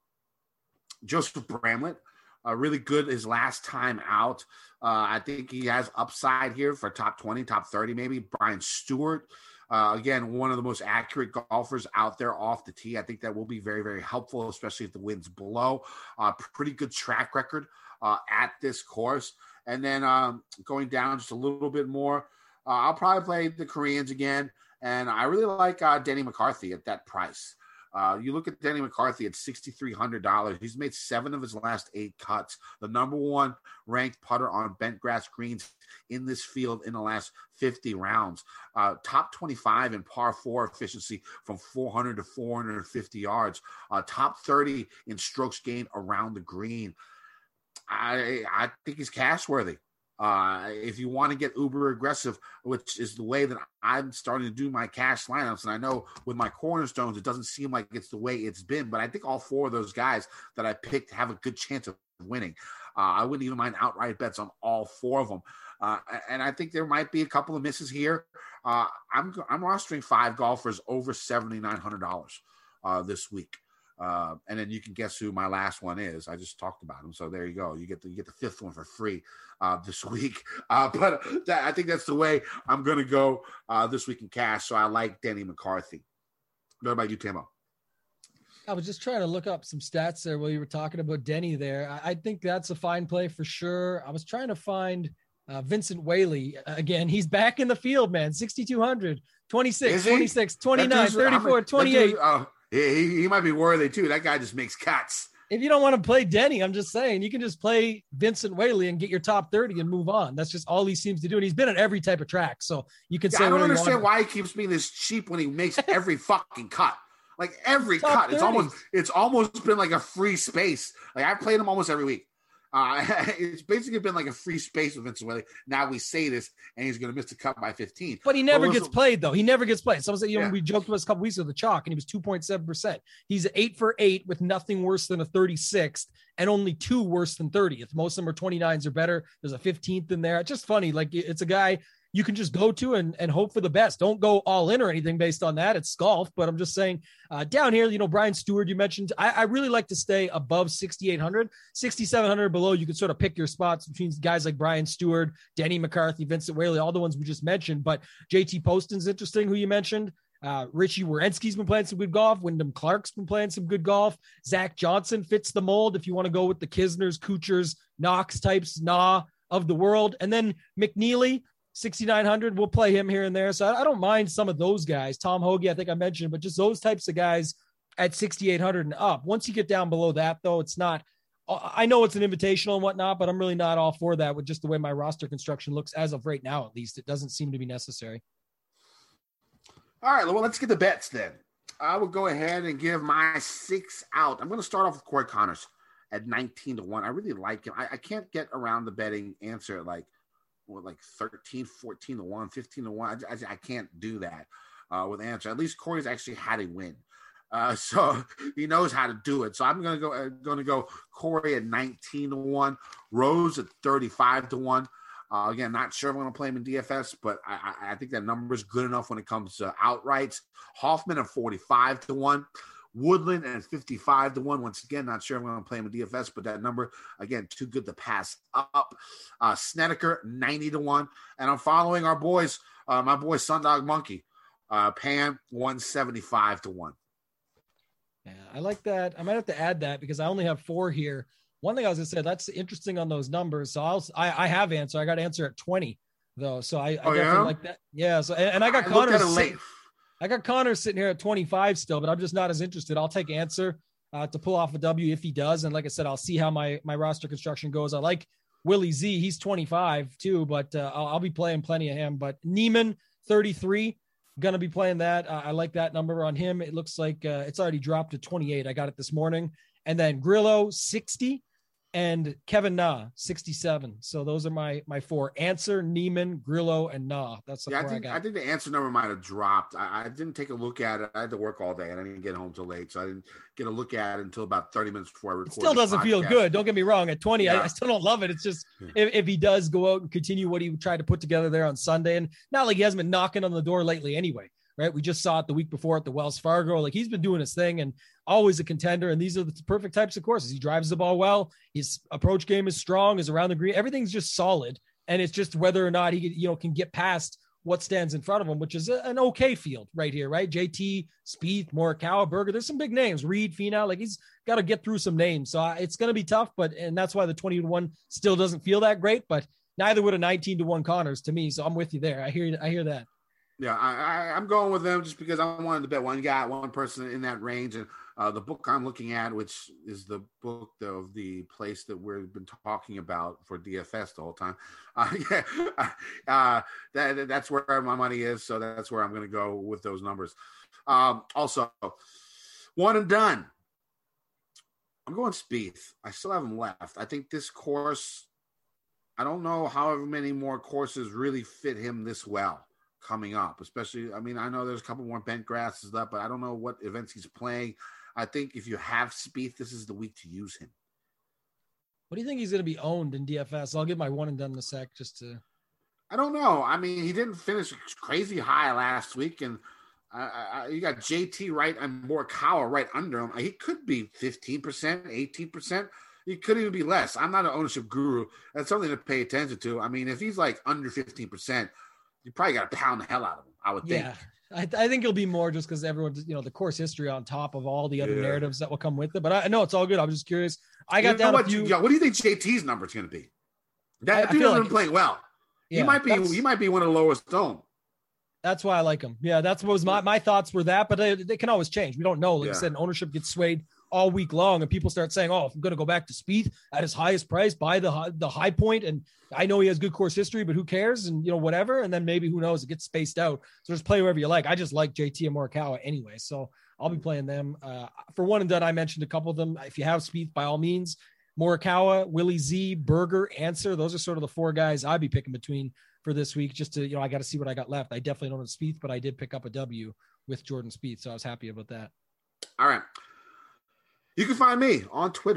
[SPEAKER 9] Joseph Bramlett, uh, really good his last time out. Uh, I think he has upside here for top twenty, top thirty, maybe. Brian Stewart. Uh, again, one of the most accurate golfers out there off the tee. I think that will be very, very helpful, especially if the wind's below. Uh, pretty good track record uh, at this course. And then um, going down just a little bit more, uh, I'll probably play the Koreans again. And I really like uh, Denny McCarthy at that price. Uh, you look at Denny McCarthy at six thousand three hundred dollars. He's made seven of his last eight cuts. The number one ranked putter on bent grass greens in this field in the last fifty rounds. Uh, top twenty-five in par four efficiency from four hundred to four hundred fifty yards. Uh, top thirty in strokes gained around the green. I I think he's cash worthy. Uh, if you want to get uber aggressive, which is the way that I'm starting to do my cash lineups, and I know with my cornerstones, it doesn't seem like it's the way it's been, but I think all four of those guys that I picked have a good chance of winning. Uh, I wouldn't even mind outright bets on all four of them. Uh, and I think there might be a couple of misses here. Uh, I'm I'm rostering five golfers over seven thousand nine hundred dollars uh, this week. Uh, and then you can guess who my last one is. I just talked about him. So there you go. You get the, you get the fifth one for free uh, this week. Uh, but that, I think that's the way I'm going to go uh, this week in cash. So I like Denny McCarthy. What about you, Timo?
[SPEAKER 10] I was just trying to look up some stats there while you were talking about Denny there. I, I think that's a fine play for sure. I was trying to find uh, Vincent Whaley. Again, he's back in the field, man. sixty-two hundred, twenty-six, twenty-six, twenty-nine, thirty-four, twenty-eight.
[SPEAKER 9] Uh, He, he might be worthy too. That guy just makes cuts.
[SPEAKER 10] If you don't want to play Denny, I'm just saying you can just play Vincent Whaley and get your top thirty and move on. That's just all he seems to do. And he's been at every type of track. So you can
[SPEAKER 9] yeah,
[SPEAKER 10] say,
[SPEAKER 9] I don't understand why he keeps being this cheap when he makes every fucking cut. Like every top cut. thirty. It's almost, it's almost been like a free space. Like I've played him almost every week. Uh, it's basically been like a free space with Vincent Whaley. Now we say this, and he's going to miss the cut by fifteen.
[SPEAKER 10] But he never gets played, though. He never gets played. Someone said, you know,
[SPEAKER 9] Yeah.
[SPEAKER 10] we joked about this a couple weeks ago, the chalk, and he was two point seven percent. He's eight for eight with nothing worse than a thirty-sixth and only two worse than thirtieth. Most of them are twenty-nines or better. There's a fifteenth in there. It's just funny. Like, it's a guy, you can just go to and, and hope for the best. Don't go all in or anything based on that. It's golf, but I'm just saying uh, down here, you know, Brian Stewart, you mentioned, I, I really like to stay above sixty-eight hundred, sixty-seven hundred below. You can sort of pick your spots between guys like Brian Stewart, Denny McCarthy, Vincent Whaley, all the ones we just mentioned. But J T Poston's interesting, who you mentioned. Uh, Richie Wierenski's been playing some good golf. Wyndham Clark's been playing some good golf. Zach Johnson fits the mold if you want to go with the Kisners, Kuchers, Knox types, nah, of the world. And then McNeely, sixty-nine hundred, we'll play him here and there. So I, I don't mind some of those guys. Tom Hoagie, I think I mentioned, but just those types of guys at sixty-eight hundred and up. Once you get down below that, though, it's not, I know it's an invitational and whatnot, but I'm really not all for that with just the way my roster construction looks as of right now. At least it doesn't seem to be necessary.
[SPEAKER 9] All right, well, let's get the bets then. I will go ahead and give my six out. I'm going to start off with Corey Connors at nineteen to one. I really like him. I, I can't get around the betting answer at like, what, like thirteen, fourteen to one, fifteen to one. I, I, I can't do that uh, with answer. At least Corey's actually had a win. Uh, so he knows how to do it. So I'm going to go uh, going to go Corey at nineteen to one, Rose at thirty-five to one. Uh, again, not sure if I'm going to play him in D F S, but I, I, I think that number is good enough when it comes to outrights. Hoffman at forty-five to one. Woodland at fifty-five to one. Once again, not sure if I'm going to play him in D F S, but that number, again, too good to pass up. Uh, Snedeker, ninety to one. And I'm following our boys, uh, my boy Sundog Monkey, uh, Pan, one seventy-five to one.
[SPEAKER 10] Yeah, I like that. I might have to add that because I only have four here. One thing I was going to say, that's interesting on those numbers. So I'll, I, I have answer. I got answer at twenty, though. So I, I
[SPEAKER 9] oh,
[SPEAKER 10] definitely
[SPEAKER 9] yeah?
[SPEAKER 10] like that. Yeah. So, and, and I got
[SPEAKER 9] I
[SPEAKER 10] Connor.
[SPEAKER 9] late.
[SPEAKER 10] I got Connor sitting here at twenty-five still, but I'm just not as interested. I'll take answer uh, to pull off a W if he does. And like I said, I'll see how my, my roster construction goes. I like Willie Z. He's twenty-five too, but uh, I'll, I'll be playing plenty of him. But Neiman, thirty-three, going to be playing that. Uh, I like that number on him. It looks like uh, it's already dropped to twenty-eight. I got it this morning. And then Grillo, sixty. And Kevin Na, sixty-seven. So those are my my four: Answer, Neiman, Grillo, and Na. That's the
[SPEAKER 9] yeah.
[SPEAKER 10] four
[SPEAKER 9] I think
[SPEAKER 10] I
[SPEAKER 9] I,
[SPEAKER 10] got.
[SPEAKER 9] think the answer number might have dropped. I, I didn't take a look at it. I had to work all day, and I didn't get home till late, so I didn't get a look at it until about thirty minutes before I recorded.
[SPEAKER 10] It still doesn't feel good. Don't get me wrong. At twenty,
[SPEAKER 9] yeah.
[SPEAKER 10] I, I still don't love it. It's just
[SPEAKER 9] yeah.
[SPEAKER 10] if, if he does go out and continue what he tried to put together there on Sunday, and not like he hasn't been knocking on the door lately anyway. Right. We just saw it the week before at the Wells Fargo. Like he's been doing his thing and always a contender. And these are the perfect types of courses. He drives the ball well. His approach game is strong, is around the green. Everything's just solid. And it's just whether or not he, you know, can get past what stands in front of him, which is a, an okay field right here, right? J T, Spieth, Morikawa, Berger. There's some big names. Reed, Finau. Like he's got to get through some names. So uh, it's going to be tough, but, and that's why the twenty to one still doesn't feel that great, but neither would a nineteen to one Connors to me. So I'm with you there. I hear, I hear that.
[SPEAKER 9] Yeah, I, I, I'm going with them just because I wanted to bet one guy, one person in that range. And uh, the book I'm looking at, which is the book of the place that we've been talking about for D F S the whole time. Uh, yeah, uh, that, that's where my money is. So that's where I'm going to go with those numbers. Um, also, one and done. I'm going Spieth. I still have him left. I think this course, I don't know however many more courses really fit him this well coming up, especially, I mean, I know there's a couple more bent grasses left, but I don't know what events he's playing. I think if you have Spieth, this is the week to use him.
[SPEAKER 10] What do you think he's going to be owned in D F S? I'll get my one and done in a sec just to.
[SPEAKER 9] I don't know. I mean, he didn't finish crazy high last week, and I, I, you got J T right and Morikawa right under him. He could be fifteen percent, eighteen percent. He could even be less. I'm not an ownership guru. That's something to pay attention to. I mean, if he's like under fifteen percent, you probably got to pound the hell out of him, I would think.
[SPEAKER 10] Yeah, I, I think it'll be more just because everyone, you know, the course history on top of all the other
[SPEAKER 9] yeah.
[SPEAKER 10] narratives that will come with it. But I know it's all good. I was just curious. I got
[SPEAKER 9] you know
[SPEAKER 10] down
[SPEAKER 9] what,
[SPEAKER 10] a few.
[SPEAKER 9] You, what do you think J T's number is going to be? That
[SPEAKER 10] I,
[SPEAKER 9] dude
[SPEAKER 10] I
[SPEAKER 9] hasn't
[SPEAKER 10] like
[SPEAKER 9] been playing well.
[SPEAKER 10] Yeah,
[SPEAKER 9] he might be. He might be one of the lowest owned.
[SPEAKER 10] That's why I like him. Yeah, that's what was my my thoughts were that, but they, they can always change. We don't know. Like
[SPEAKER 9] yeah.
[SPEAKER 10] I said, ownership gets swayed all week long, and people start saying, "Oh, if I'm going to go back to Spieth at his highest price, buy the high, the high point." And I know he has good course history, but who cares? And you know, whatever. And then maybe who knows? It gets spaced out. So just play wherever you like. I just like J T and Morikawa anyway, so I'll be playing them. Uh, for one and done, I mentioned a couple of them. If you have Spieth, by all means, Morikawa, Willie Z, Berger, Answer. Those are sort of the four guys I'd be picking between for this week. Just to, you know, I got to see what I got left. I definitely don't have Spieth, but I did pick up a W with Jordan Spieth, so I was happy about that.
[SPEAKER 9] All right. You can find me on Twitter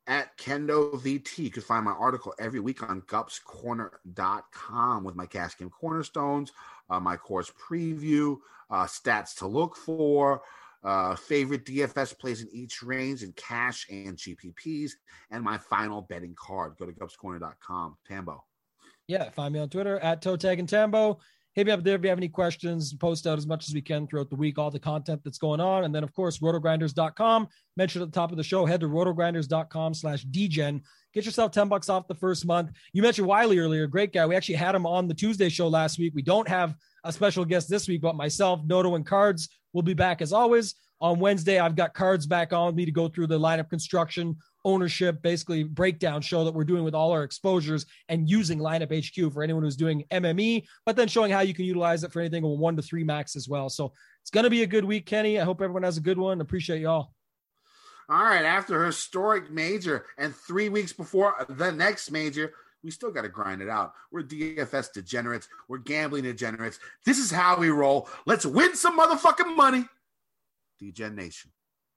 [SPEAKER 9] at Kendo V T. You can find my article every week on gups corner dot com with my cash game cornerstones, uh, my course preview, uh, stats to look for, uh, favorite D F S plays in each range in cash and G P Ps, and my final betting card. Go to gups corner dot com. Tambo.
[SPEAKER 10] Yeah, find me on Twitter at Toe Tag and Tambo. Hit me up there if you have any questions. Post out as much as we can throughout the week, all the content that's going on. And then, of course, roto grinders dot com. Mentioned at the top of the show, head to roto grinders dot com slash D Gen. Get yourself ten bucks off the first month. You mentioned Wiley earlier. Great guy. We actually had him on the Tuesday show last week. We don't have a special guest this week, but myself, Noto, and Cards will be back as always. On Wednesday, I've got Cards back on with me to go through the lineup construction, ownership, basically breakdown show that we're doing with all our exposures and using Lineup H Q for anyone who's doing M M E, but then showing how you can utilize it for anything with one to three max as well. So it's going to be a good week, Kenny. I hope everyone has a good one. Appreciate y'all.
[SPEAKER 9] All right. After a historic major and three weeks before the next major, we still got to grind it out. We're D F S degenerates. We're gambling degenerates. This is how we roll. Let's win some motherfucking money. D-Gen Nation.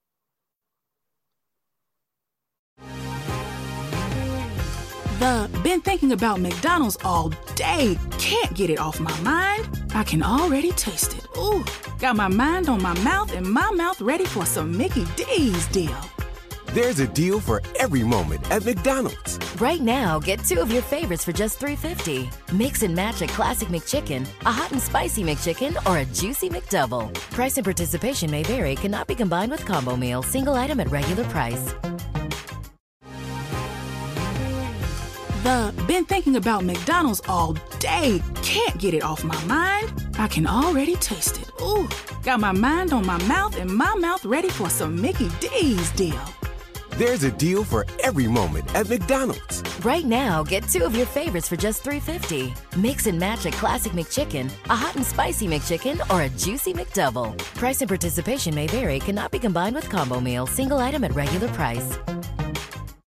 [SPEAKER 4] The been thinking about McDonald's all day. Can't get it off my mind. I can already taste it. Ooh, got my mind on my mouth and my mouth ready for some Mickey D's deal.
[SPEAKER 5] There's a deal for every moment at McDonald's.
[SPEAKER 6] Right now, get two of your favorites for just three fifty. Mix and match a classic McChicken, a hot and spicy McChicken, or a juicy McDouble. Price and participation may vary. Cannot be combined with combo meal. Single item at regular price.
[SPEAKER 4] The been thinking about McDonald's all day. Can't get it off my mind. I can already taste it. Ooh, got my mind on my mouth and my mouth ready for some Mickey D's deal.
[SPEAKER 5] There's a deal for every moment at McDonald's.
[SPEAKER 6] Right now, get two of your favorites for just three fifty. Mix and match a classic McChicken, a hot and spicy McChicken, or a juicy McDouble. Price and participation may vary. Cannot be combined with combo meal. Single item at regular price.